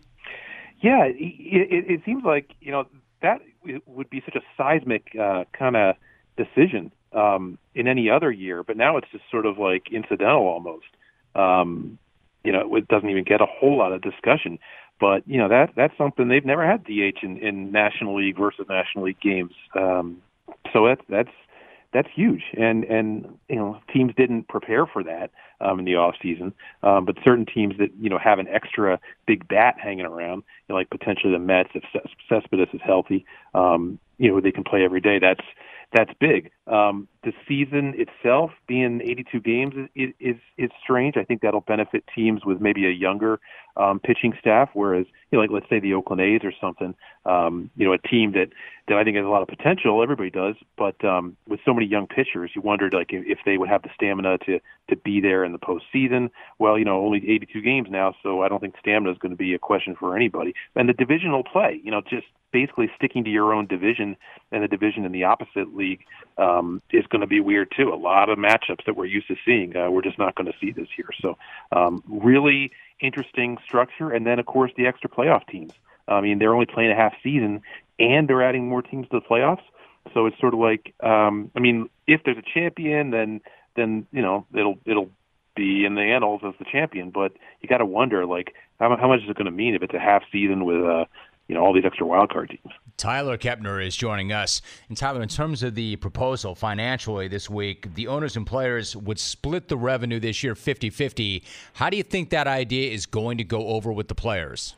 Yeah, it, it, it seems like, you know, that would be such a seismic uh, kind of decision um, in any other year, but now it's just sort of like incidental almost. Um, you know, it doesn't even get a whole lot of discussion. But, you know, that that's something they've never had D H in, in National League versus National League games. Um, so that's that's that's huge. And, and you know, teams didn't prepare for that um, in the off season. Um, but certain teams that, you know, have an extra big bat hanging around, you know, like potentially the Mets, if Cespedes is healthy, um, you know, they can play every day. That's That's big. Um, the season itself being eighty-two games is, is is strange. I think that'll benefit teams with maybe a younger um, pitching staff, whereas, you know, like let's say the Oakland A's or something, um, you know, a team that, that I think has a lot of potential. Everybody does, but um, with so many young pitchers, you wondered like if, if they would have the stamina to to be there in the postseason. Well, you know, only eighty-two games now, so I don't think stamina is going to be a question for anybody. And the divisional play, you know, just basically sticking to your own division, and the division in the opposite league um, is going to be weird too. A lot of matchups that we're used to seeing, uh, we're just not going to see this year. So um, really interesting structure. And then, of course, the extra playoff teams. I mean, they're only playing a half season, and they're adding more teams to the playoffs. So it's sort of like, um, I mean, if there's a champion, then then you know it'll it'll be in the annals as the champion. But you got to wonder, like, how, how much is it going to mean if it's a half season with, uh, you know, all these extra wild card teams? Tyler Kepner is joining us. And Tyler, in terms of the proposal financially this week, the owners and players would split the revenue this year fifty-fifty. How do you think that idea is going to go over with the players?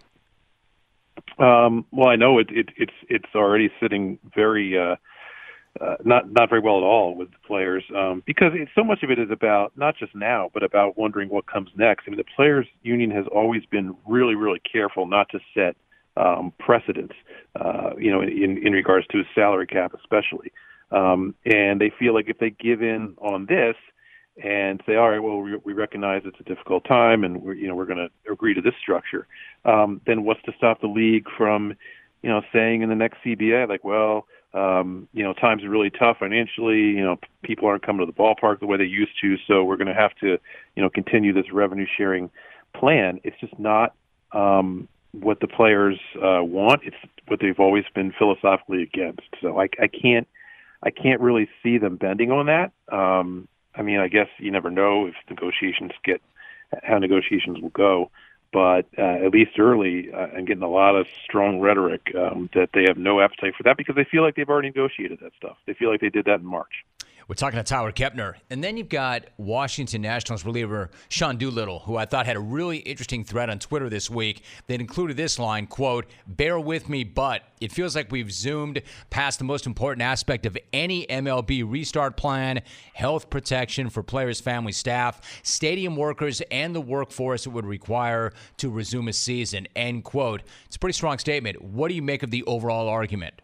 Um, well, I know it, it, it's it's already sitting very uh, uh, not not very well at all with the players um, because it, so much of it is about not just now, but about wondering what comes next. I mean, the players' union has always been really, really careful not to set um, precedents, uh, you know, in, in regards to a salary cap, especially. Um, and they feel like if they give in on this and say, all right, well, we, we recognize it's a difficult time, and we're, you know, we're going to agree to this structure, um, then what's to stop the league from, you know, saying in the next C B A, like, well, um, you know, times are really tough financially. You know, people aren't coming to the ballpark the way they used to, so we're going to have to, you know, continue this revenue sharing plan. It's just not um, what the players uh, want. It's what they've always been philosophically against. So I, I can't, I can't really see them bending on that. Um, I mean, I guess you never know if negotiations get how negotiations will go, but uh, at least early, uh, I'm getting a lot of strong rhetoric um, that they have no appetite for that because they feel like they've already negotiated that stuff. They feel like they did that in March. We're talking to Tyler Kepner. And then you've got Washington Nationals reliever Sean Doolittle, who I thought had a really interesting thread on Twitter this week that included this line, quote, "Bear with me, but it feels like we've zoomed past the most important aspect of any M L B restart plan, health protection for players, family, staff, stadium workers, and the workforce it would require to resume a season," end quote. It's a pretty strong statement. What do you make of the overall argument?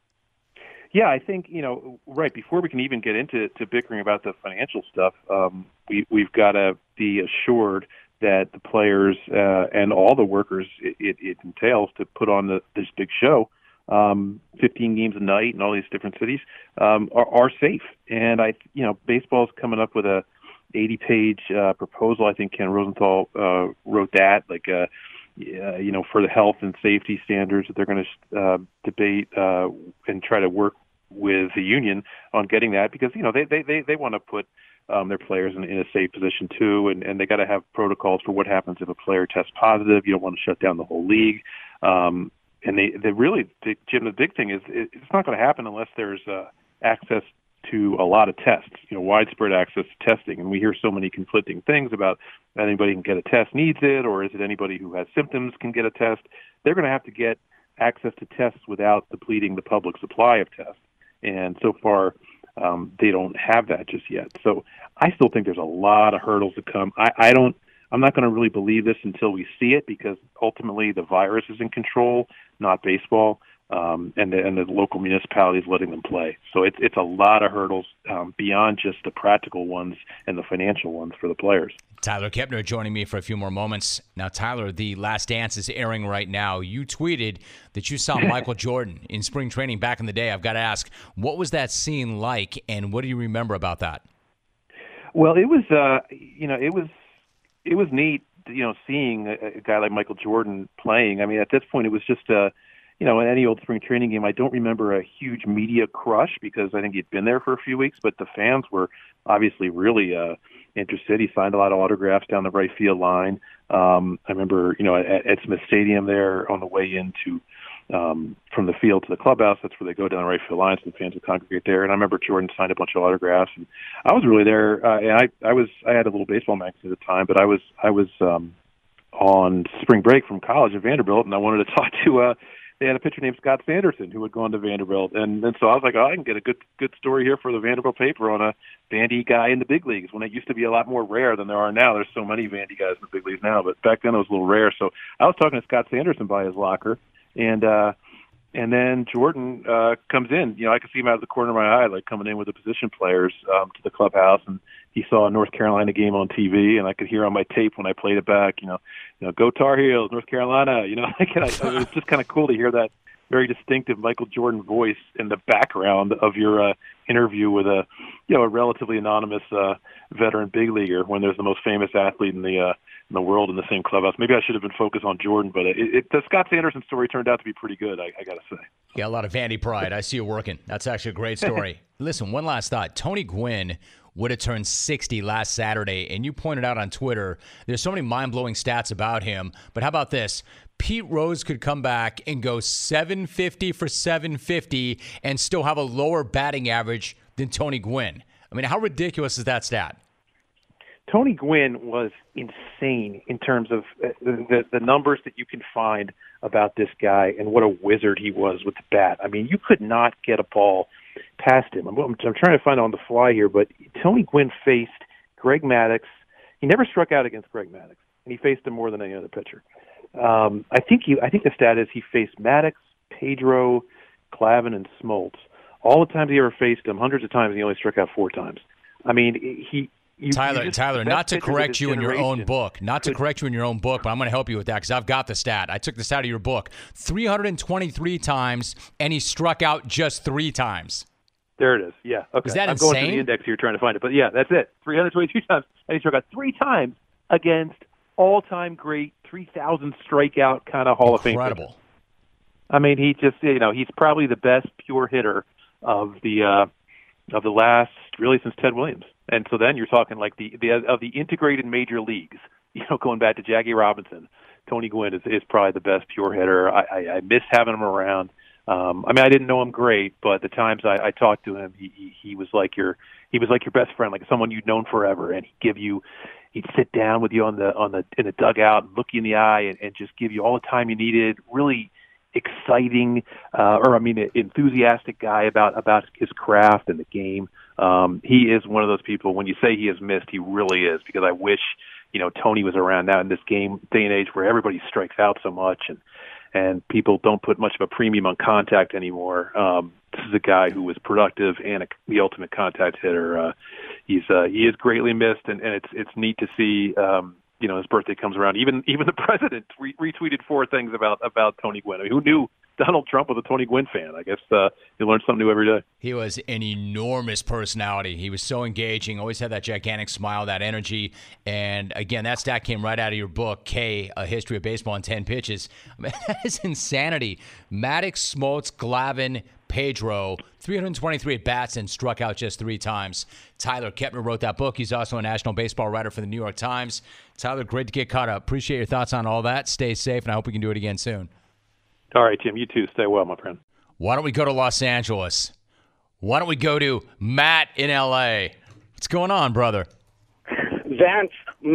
Yeah, I think, you know, right, before we can even get into to bickering about the financial stuff, um, we, we've got to be assured that the players uh, and all the workers it, it, it entails to put on the, this big show, um, fifteen games a night in all these different cities, um, are, are safe. And, I, you know, baseball's coming up with a eighty-page uh, proposal. I think Ken Rosenthal uh, wrote that, like, uh, uh, you know, for the health and safety standards that they're going to uh, debate uh, and try to work with the union on getting that, because, you know, they they they, they want to put um, their players in, in a safe position too, and, and they got to have protocols for what happens if a player tests positive. You don't want to shut down the whole league. Um, and they, they really, they, Jim, the big thing is it, it's not going to happen unless there's uh, access to a lot of tests, you know, widespread access to testing. And we hear so many conflicting things about anybody can get a test needs it, or is it anybody who has symptoms can get a test. They're going to have to get access to tests without depleting the public supply of tests. And so far, um, they don't have that just yet. So I still think there's a lot of hurdles to come. I, I don't, I'm not going to really believe this until we see it, because ultimately the virus is in control, not baseball, um, and, the, and the local municipalities letting them play. So it's it's a lot of hurdles um, beyond just the practical ones and the financial ones for the players. Tyler Kepner joining me for a few more moments. Now, Tyler, The Last Dance is airing right now. You tweeted that you saw Michael Jordan in spring training back in the day. I've got to ask, what was that scene like, and what do you remember about that? Well, it was, uh, you know, it was, it was neat, you know, seeing a, a guy like Michael Jordan playing. I mean, at this point, it was just a, you know, in any old spring training game, I don't remember a huge media crush because I think he'd been there for a few weeks, but the fans were obviously really uh, interested. He signed a lot of autographs down the right field line. Um, I remember, you know, at, at Smith Stadium there on the way into um, from the field to the clubhouse. That's where they go down the right field lines, and the fans would congregate there. And I remember Jordan signed a bunch of autographs, and I was really there. Uh, and I, I was, I had a little baseball magazine at the time, but I was, I was um, on spring break from college at Vanderbilt, and I wanted to talk to. Uh, They had a pitcher named Scott Sanderson who had gone to Vanderbilt, and, and so I was like, oh, I can get a good good story here for the Vanderbilt paper on a Vandy guy in the big leagues, when it used to be a lot more rare than there are now. There's so many Vandy guys in the big leagues now, but back then it was a little rare. So I was talking to Scott Sanderson by his locker, and uh, and then Jordan uh, comes in. You know, I could see him out of the corner of my eye, like coming in with the position players um, to the clubhouse, and he saw a North Carolina game on T V, and I could hear on my tape when I played it back, you know, you know, go Tar Heels, North Carolina. You know, like, and I, it was just kind of cool to hear that very distinctive Michael Jordan voice in the background of your uh, interview with a, you know, a relatively anonymous uh, veteran big leaguer, when there's the most famous athlete in the uh, in the world in the same clubhouse. Maybe I should have been focused on Jordan, but it, it, the Scott Sanderson story turned out to be pretty good, I, I got to say. Yeah, a lot of Vandy pride. I see you working. That's actually a great story. Listen, one last thought. Tony Gwynn would have turned sixty last Saturday, and you pointed out on Twitter there's so many mind-blowing stats about him. But how about this? Pete Rose could come back and go seven fifty for seven fifty and still have a lower batting average than Tony Gwynn. I mean, how ridiculous is that stat? Tony Gwynn was insane in terms of the, the numbers that you can find about this guy and what a wizard he was with the bat. I mean, you could not get a ball past him. I'm, I'm trying to find it on the fly here, but Tony Gwynn faced Greg Maddux. He never struck out against Greg Maddux, and he faced him more than any other pitcher. Um, I think he, I think the stat is he faced Maddux, Pedro, Clavin, and Smoltz. All the times he ever faced him, hundreds of times, he only struck out four times. I mean, he. You, Tyler, just, Tyler, not to correct you in your own book, not to correct you in your own book, but I'm going to help you with that because I've got the stat. I took this out of your book. three hundred twenty-three times, and he struck out just three times. There it is. Yeah. Okay. Is that I'm insane? going to the index here trying to find it, but yeah, that's it. three hundred twenty-two times, and he struck out three times against all-time great three thousand strikeout kind of Hall of Fame. Incredible. I mean, he just, you know, he's probably the best pure hitter of the uh, of the last, really, since Ted Williams. And so then you're talking like the, the of the integrated major leagues, you know, going back to Jackie Robinson, Tony Gwynn is, is probably the best pure hitter. I, I, I miss having him around. Um, I mean, I didn't know him great, but the times I, I talked to him, he, he he was like your he was like your best friend, like someone you'd known forever, and he'd give you, he'd sit down with you on the on the in the dugout, and look you in the eye, and, and just give you all the time you needed. Really exciting, uh, or I mean, enthusiastic guy about about his craft and the game. Um, he is one of those people, when you say he is missed, he really is, because I wish, you know, Tony was around now in this game day and age where everybody strikes out so much and, and people don't put much of a premium on contact anymore. Um, this is a guy who was productive and a, the ultimate contact hitter. Uh, he's, uh, he is greatly missed, and, and it's, it's neat to see, um, you know, his birthday comes around. Even, even the president re- retweeted four things about, about Tony Gwynn. I mean, who knew Donald Trump was a Tony Gwynn fan? I guess uh, you learn something new every day. He was an enormous personality. He was so engaging, always had that gigantic smile, that energy. And, again, that stat came right out of your book, K, A History of Baseball in ten pitches. I mean, that is insanity. Maddux, Smoltz, Glavine, Pedro, three hundred twenty-three at-bats and struck out just three times. Tyler Kepner wrote that book. He's also a national baseball writer for the New York Times. Tyler, great to get caught up. Appreciate your thoughts on all that. Stay safe, and I hope we can do it again soon. All right, Jim, you too. Stay well, my friend. Why don't we go to Los Angeles? Why don't we go to Matt in L A? What's going on, brother? Vance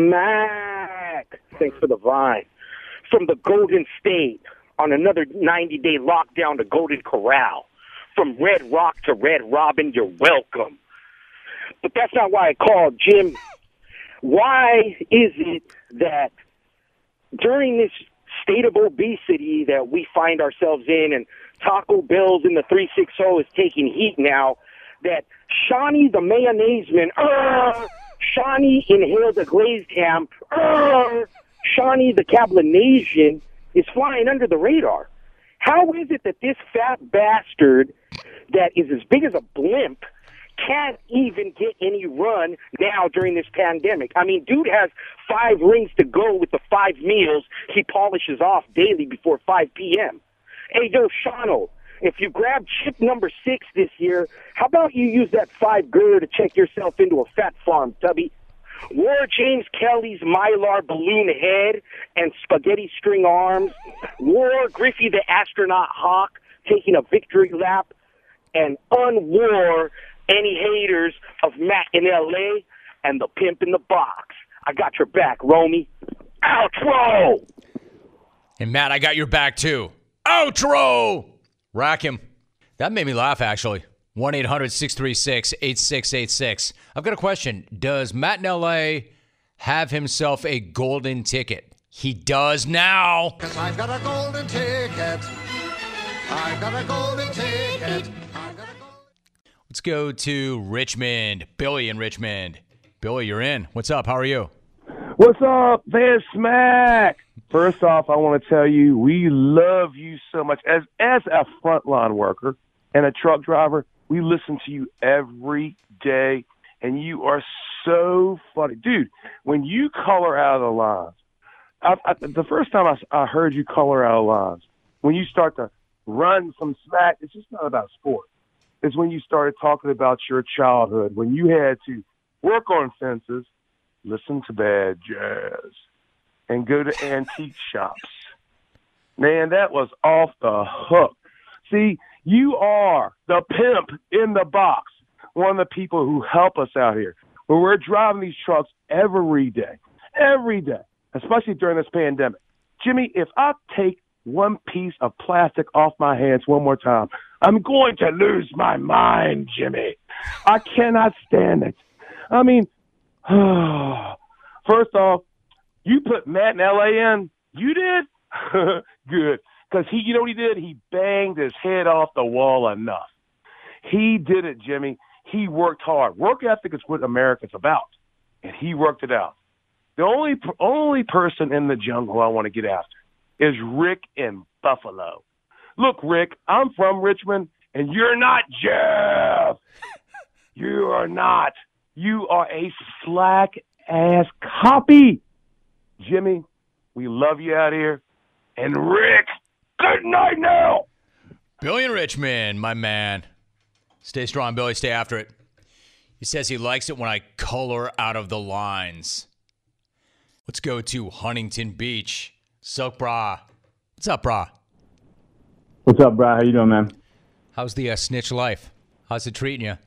Mack. Thanks for the vibe. From the Golden State on another ninety-day lockdown to Golden Corral. From Red Rock to Red Robin, you're welcome. But that's not why I called, Jim. Why is it that during this state of obesity that we find ourselves in, and Taco Bell's in the three sixty is taking heat now, that Shawnee the mayonnaise man, uh, Shawnee inhaled the glazed ham, uh, Shawnee the Cablinasian is flying under the radar? How is it that this fat bastard that is as big as a blimp can't even get any run now during this pandemic? I mean, dude has five rings to go with the five meals he polishes off daily before five p.m. Hey, yo, Shano, if you grab chip number six this year, how about you use that five girl to check yourself into a fat farm, Tubby? Wore James Kelly's Mylar balloon head and spaghetti string arms. Wore Griffey the astronaut hawk taking a victory lap, and unwore any haters of Matt in L A and the pimp in the box. I got your back, Romy. Outro! And Matt, I got your back too. Outro! Rack him. That made me laugh, actually. one eight hundred six three six eight six eight six. I've got a question. Does Matt in L A have himself a golden ticket? He does now. Cause I've got a golden ticket. I've got a golden ticket. I've got a Let's go to Richmond. Billy in Richmond. Billy, you're in. What's up? How are you? What's up, Van Smack? First off, I want to tell you we love you so much. As as a frontline worker and a truck driver, we listen to you every day, and you are so funny. Dude, when you color out of the lines, I, I, the first time I, I heard you color out of lines, when you start to run some smack, it's just not about sport. It's when you started talking about your childhood, when you had to work on fences, listen to bad jazz, and go to antique shops. Man, that was off the hook. See, you are the pimp in the box, one of the people who help us out here. Where we're driving these trucks every day, every day, especially during this pandemic. Jimmy, if I take one piece of plastic off my hands one more time, I'm going to lose my mind, Jimmy. I cannot stand it. I mean, first off, you put Matt in L A in. You did? Good. Because he, you know what he did? He banged his head off the wall enough. He did it, Jimmy. He worked hard. Work ethic is what America's about, and he worked it out. The only only person in the jungle I want to get after is Rick in Buffalo. Look, Rick, I'm from Richmond, and you're not Jeff. You are not. You are a slack-ass copy. Jimmy, we love you out here. And Rick, good night now. Billy in Richmond, my man. Stay strong, Billy. Stay after it. He says he likes it when I color out of the lines. Let's go to Huntington Beach. Silk Bra. What's up, Bra? What's up, Bra? How you doing, man? How's the uh, snitch life? How's it treating you?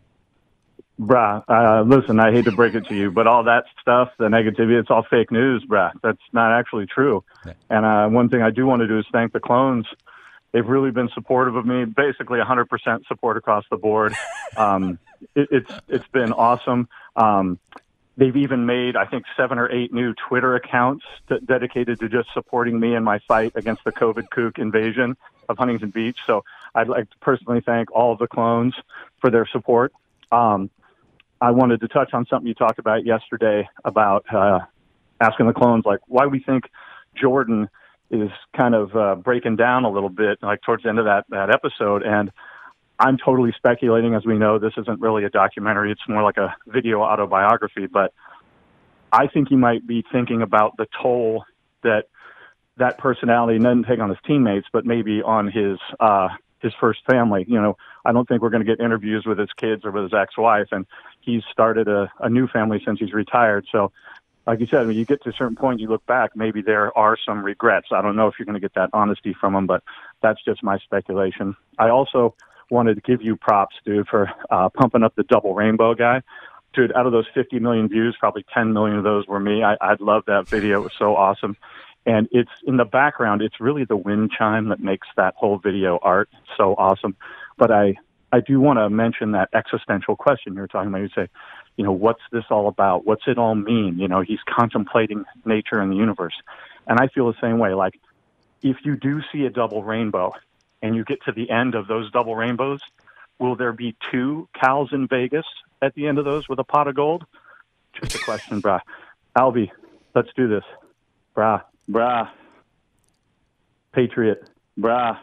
Brah, uh, listen, I hate to break it to you, but all that stuff, the negativity, it's all fake news, brah. That's not actually true. Yeah. And uh, one thing I do want to do is thank the clones. They've really been supportive of me, basically one hundred percent support across the board. Um, it, it's It's been awesome. Um, they've even made, I think, seven or eight new Twitter accounts t- dedicated to just supporting me in my fight against the COVID kook invasion of Huntington Beach. So I'd like to personally thank all of the clones for their support. Um, I wanted to touch on something you talked about yesterday about uh, asking the clones, like, why we think Jordan is kind of uh, breaking down a little bit, like towards the end of that, that episode. And I'm totally speculating. As we know, this isn't really a documentary. It's more like a video autobiography. But I think he might be thinking about the toll that that personality doesn't take on his teammates, but maybe on his uh, his first family. You know, I don't think we're going to get interviews with his kids or with his ex-wife, and he's started a, a new family since he's retired. So, like you said, when you get to a certain point, you look back, maybe there are some regrets. I don't know if you're going to get that honesty from him, but that's just my speculation. I also wanted to give you props, dude, for uh, pumping up the double rainbow guy. Dude, out of those fifty million views, probably ten million of those were me. I, I love that video. It was so awesome. And it's in the background, it's really the wind chime that makes that whole video art so awesome. But I, I do want to mention that existential question you were talking about. You say, you know, what's this all about? What's it all mean? You know, he's contemplating nature and the universe. And I feel the same way. Like, if you do see a double rainbow and you get to the end of those double rainbows, will there be two cows in Vegas at the end of those with a pot of gold? Just a question, brah. Albie, let's do this. Brah, brah. Patriot, brah.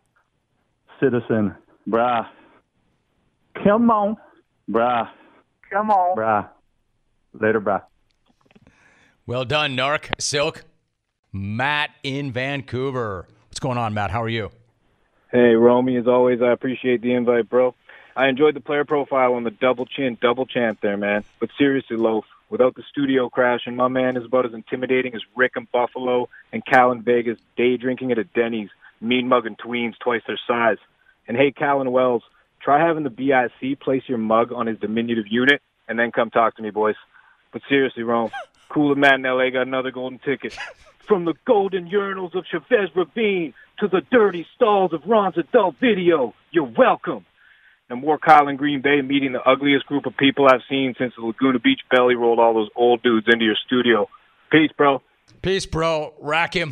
Citizen, brah. Come on, brah. Come on. Brah. Later, brah. Well done, Narc. Silk. Matt in Vancouver. What's going on, Matt? How are you? Hey, Romy, as always, I appreciate the invite, bro. I enjoyed the player profile on the double chin, double champ there, man. But seriously, Loaf, without the studio crashing, my man is about as intimidating as Rick in Buffalo and Cal in Vegas, day drinking at a Denny's, mean mugging tweens twice their size. And hey, Cal and Wells, try having the B I C place your mug on his diminutive unit, and then come talk to me, boys. But seriously, Rome, Cooler Matt in L A got another golden ticket. From the golden urinals of Chavez Ravine to the dirty stalls of Ron's adult video, you're welcome. And more Kyle in Green Bay meeting the ugliest group of people I've seen since the Laguna Beach belly rolled all those old dudes into your studio. Peace, bro. Peace, bro. Rack him.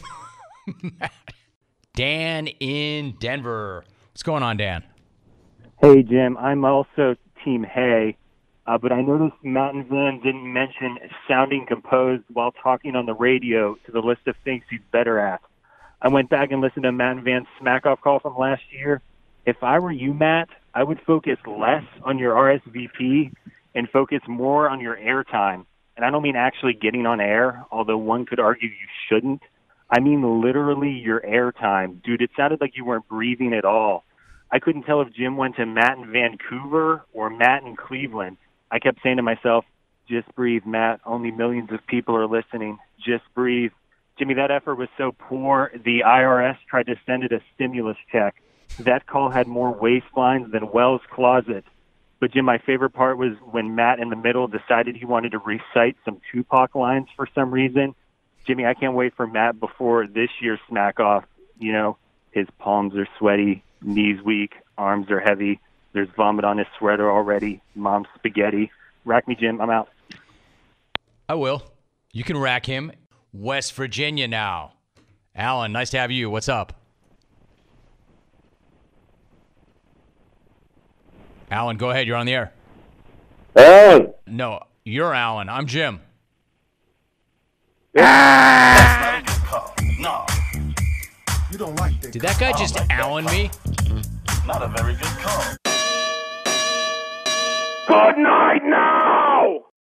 Dan in Denver. What's going on, Dan? Hey, Jim. I'm also Team Hay, uh, but I noticed Matt and Van didn't mention sounding composed while talking on the radio to the list of things he's better at. I went back and listened to Matt and Van's smack-off call from last year. If I were you, Matt, I would focus less on your R S V P and focus more on your airtime. And I don't mean actually getting on air, although one could argue you shouldn't. I mean literally your airtime. Dude, it sounded like you weren't breathing at all. I couldn't tell if Jim went to Matt in Vancouver or Matt in Cleveland. I kept saying to myself, Just breathe, Matt. Only millions of people are listening. Just breathe. Jimmy, that effort was so poor, the I R S tried to send it a stimulus check. That call had more waistlines than Wells' Closet. But, Jim, my favorite part was when Matt in the middle decided he wanted to recite some Tupac lines for some reason. Jimmy, I can't wait for Matt before this year's smack off. You know, his palms are sweaty, knees weak, arms are heavy. There's vomit on his sweater already. Mom's spaghetti. Rack me, Jim. I'm out. I will. You can rack him. West Virginia now. Alan, nice to have you. What's up? Alan, go ahead. You're on the air. Alan. No, you're Alan. I'm Jim. That's not a good call. No. You don't like that. Did that guy just like Alan me? Not a very good call. Good night now!